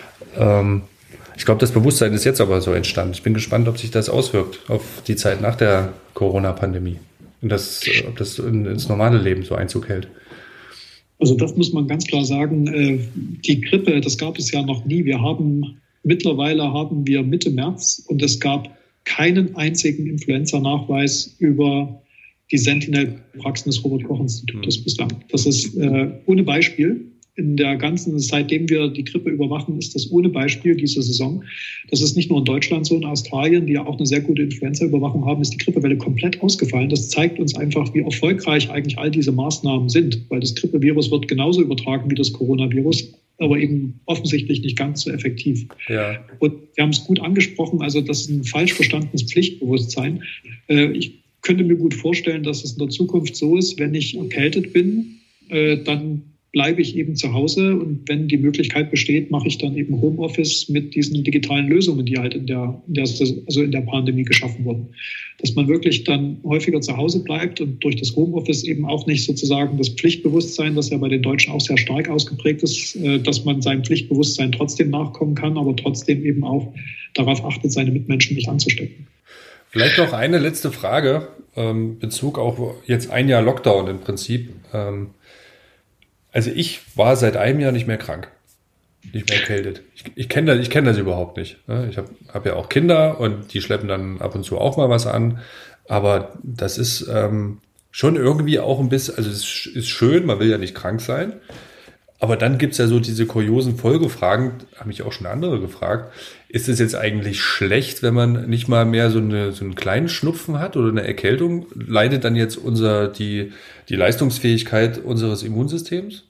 ich glaube, das Bewusstsein ist jetzt aber so entstanden. Ich bin gespannt, ob sich das auswirkt auf die Zeit nach der Corona-Pandemie und das, ob das ins normale Leben so Einzug hält. Also das muss man ganz klar sagen. Die Grippe, das gab es ja noch nie. Wir haben mittlerweile haben wir Mitte März und es gab keinen einzigen Influenza-Nachweis über die Sentinel-Praxen des Robert-Koch-Institutes mhm. bislang. Das ist äh, ohne Beispiel. In der ganzen, seitdem wir die Grippe überwachen, ist das ohne Beispiel diese Saison. Das ist nicht nur in Deutschland so, in Australien, die ja auch eine sehr gute Influenza-Überwachung haben, ist die Grippewelle komplett ausgefallen. Das zeigt uns einfach, wie erfolgreich eigentlich all diese Maßnahmen sind, weil das Grippevirus wird genauso übertragen wie das Coronavirus. aber eben offensichtlich nicht ganz so effektiv. Ja. Und wir haben es gut angesprochen, also das ist ein falsch verstandenes Pflichtbewusstsein. Äh, ich könnte mir gut vorstellen, dass es in der Zukunft so ist, wenn ich erkältet bin, äh, dann bleibe ich eben zu Hause und wenn die Möglichkeit besteht, mache ich dann eben Homeoffice mit diesen digitalen Lösungen, die halt in der, in der, also in der Pandemie geschaffen wurden. Dass man wirklich dann häufiger zu Hause bleibt und durch das Homeoffice eben auch nicht sozusagen das Pflichtbewusstsein, das ja bei den Deutschen auch sehr stark ausgeprägt ist, dass man seinem Pflichtbewusstsein trotzdem nachkommen kann, aber trotzdem eben auch darauf achtet, seine Mitmenschen nicht anzustecken. Vielleicht noch eine letzte Frage, ähm, Bezug auf jetzt ein Jahr Lockdown im Prinzip. Ähm, Also ich war seit einem Jahr nicht mehr krank, nicht mehr erkältet. Ich, ich kenne das, ich kenn das überhaupt nicht. Ich habe hab ja auch Kinder und die schleppen dann ab und zu auch mal was an. Aber das ist ähm, schon irgendwie auch ein bisschen, also es ist schön, man will ja nicht krank sein. Aber dann gibt's ja so diese kuriosen Folgefragen, haben mich auch schon andere gefragt. Ist es jetzt eigentlich schlecht, wenn man nicht mal mehr so, eine, so einen kleinen Schnupfen hat oder eine Erkältung? Leidet dann jetzt unser, die, die Leistungsfähigkeit unseres Immunsystems?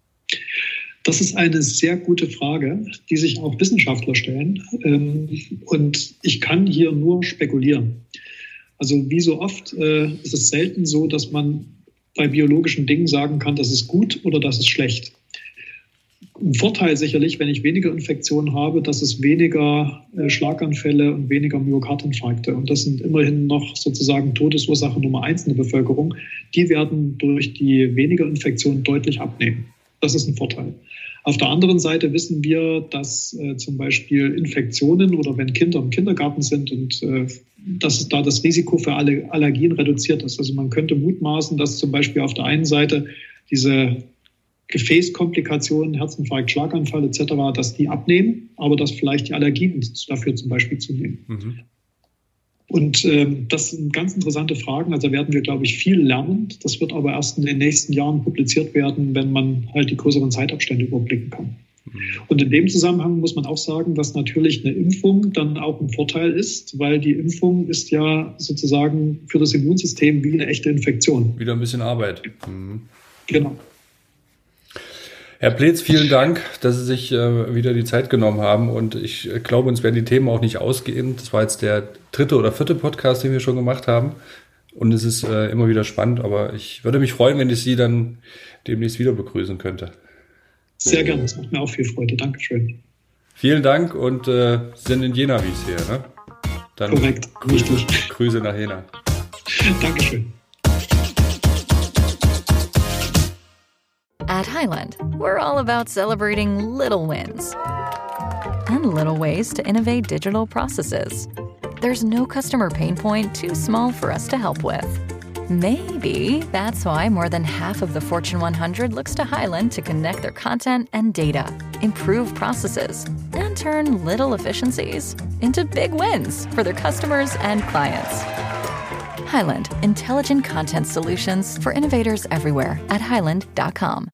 Das ist eine sehr gute Frage, die sich auch Wissenschaftler stellen. Und ich kann hier nur spekulieren. Also wie so oft ist es selten so, dass man bei biologischen Dingen sagen kann, das ist gut oder das ist schlecht. Ein Vorteil sicherlich, wenn ich weniger Infektionen habe, dass es weniger äh, Schlaganfälle und weniger Myokardinfarkte. Und das sind immerhin noch sozusagen Todesursache Nummer eins in der Bevölkerung. Die werden durch die weniger Infektionen deutlich abnehmen. Das ist ein Vorteil. Auf der anderen Seite wissen wir, dass äh, zum Beispiel Infektionen oder wenn Kinder im Kindergarten sind und äh, dass da das Risiko für alle Allergien reduziert ist. Also man könnte mutmaßen, dass zum Beispiel auf der einen Seite diese Gefäßkomplikationen, Herzinfarkt, Schlaganfall et cetera, dass die abnehmen, aber dass vielleicht die Allergien dafür zum Beispiel zunehmen. Mhm. Und ähm, das sind ganz interessante Fragen. Also werden wir, glaube ich, viel lernen. Das wird aber erst in den nächsten Jahren publiziert werden, wenn man halt die größeren Zeitabstände überblicken kann. Mhm. Und in dem Zusammenhang muss man auch sagen, dass natürlich eine Impfung dann auch ein Vorteil ist, weil die Impfung ist ja sozusagen für das Immunsystem wie eine echte Infektion. Wieder ein bisschen Arbeit. Mhm. Genau. Herr Pleetz, vielen Dank, dass Sie sich äh, wieder die Zeit genommen haben und ich äh, glaube, uns werden die Themen auch nicht ausgehen. Das war jetzt der dritte oder vierte Podcast, den wir schon gemacht haben und es ist äh, immer wieder spannend, aber ich würde mich freuen, wenn ich Sie dann demnächst wieder begrüßen könnte. Sehr gerne, das macht mir auch viel Freude. Dankeschön. Vielen Dank und äh, sind in Jena, wie ich sehe, ne? Dann korrekt, richtig. Grüße nach Jena. Dankeschön. At Highland, we're all about celebrating little wins and little ways to innovate digital processes. There's no customer pain point too small for us to help with. Maybe that's why more than half of the Fortune one hundred looks to Highland to connect their content and data, improve processes, and turn little efficiencies into big wins for their customers and clients. Highland, intelligent content solutions for innovators everywhere at highland dot com.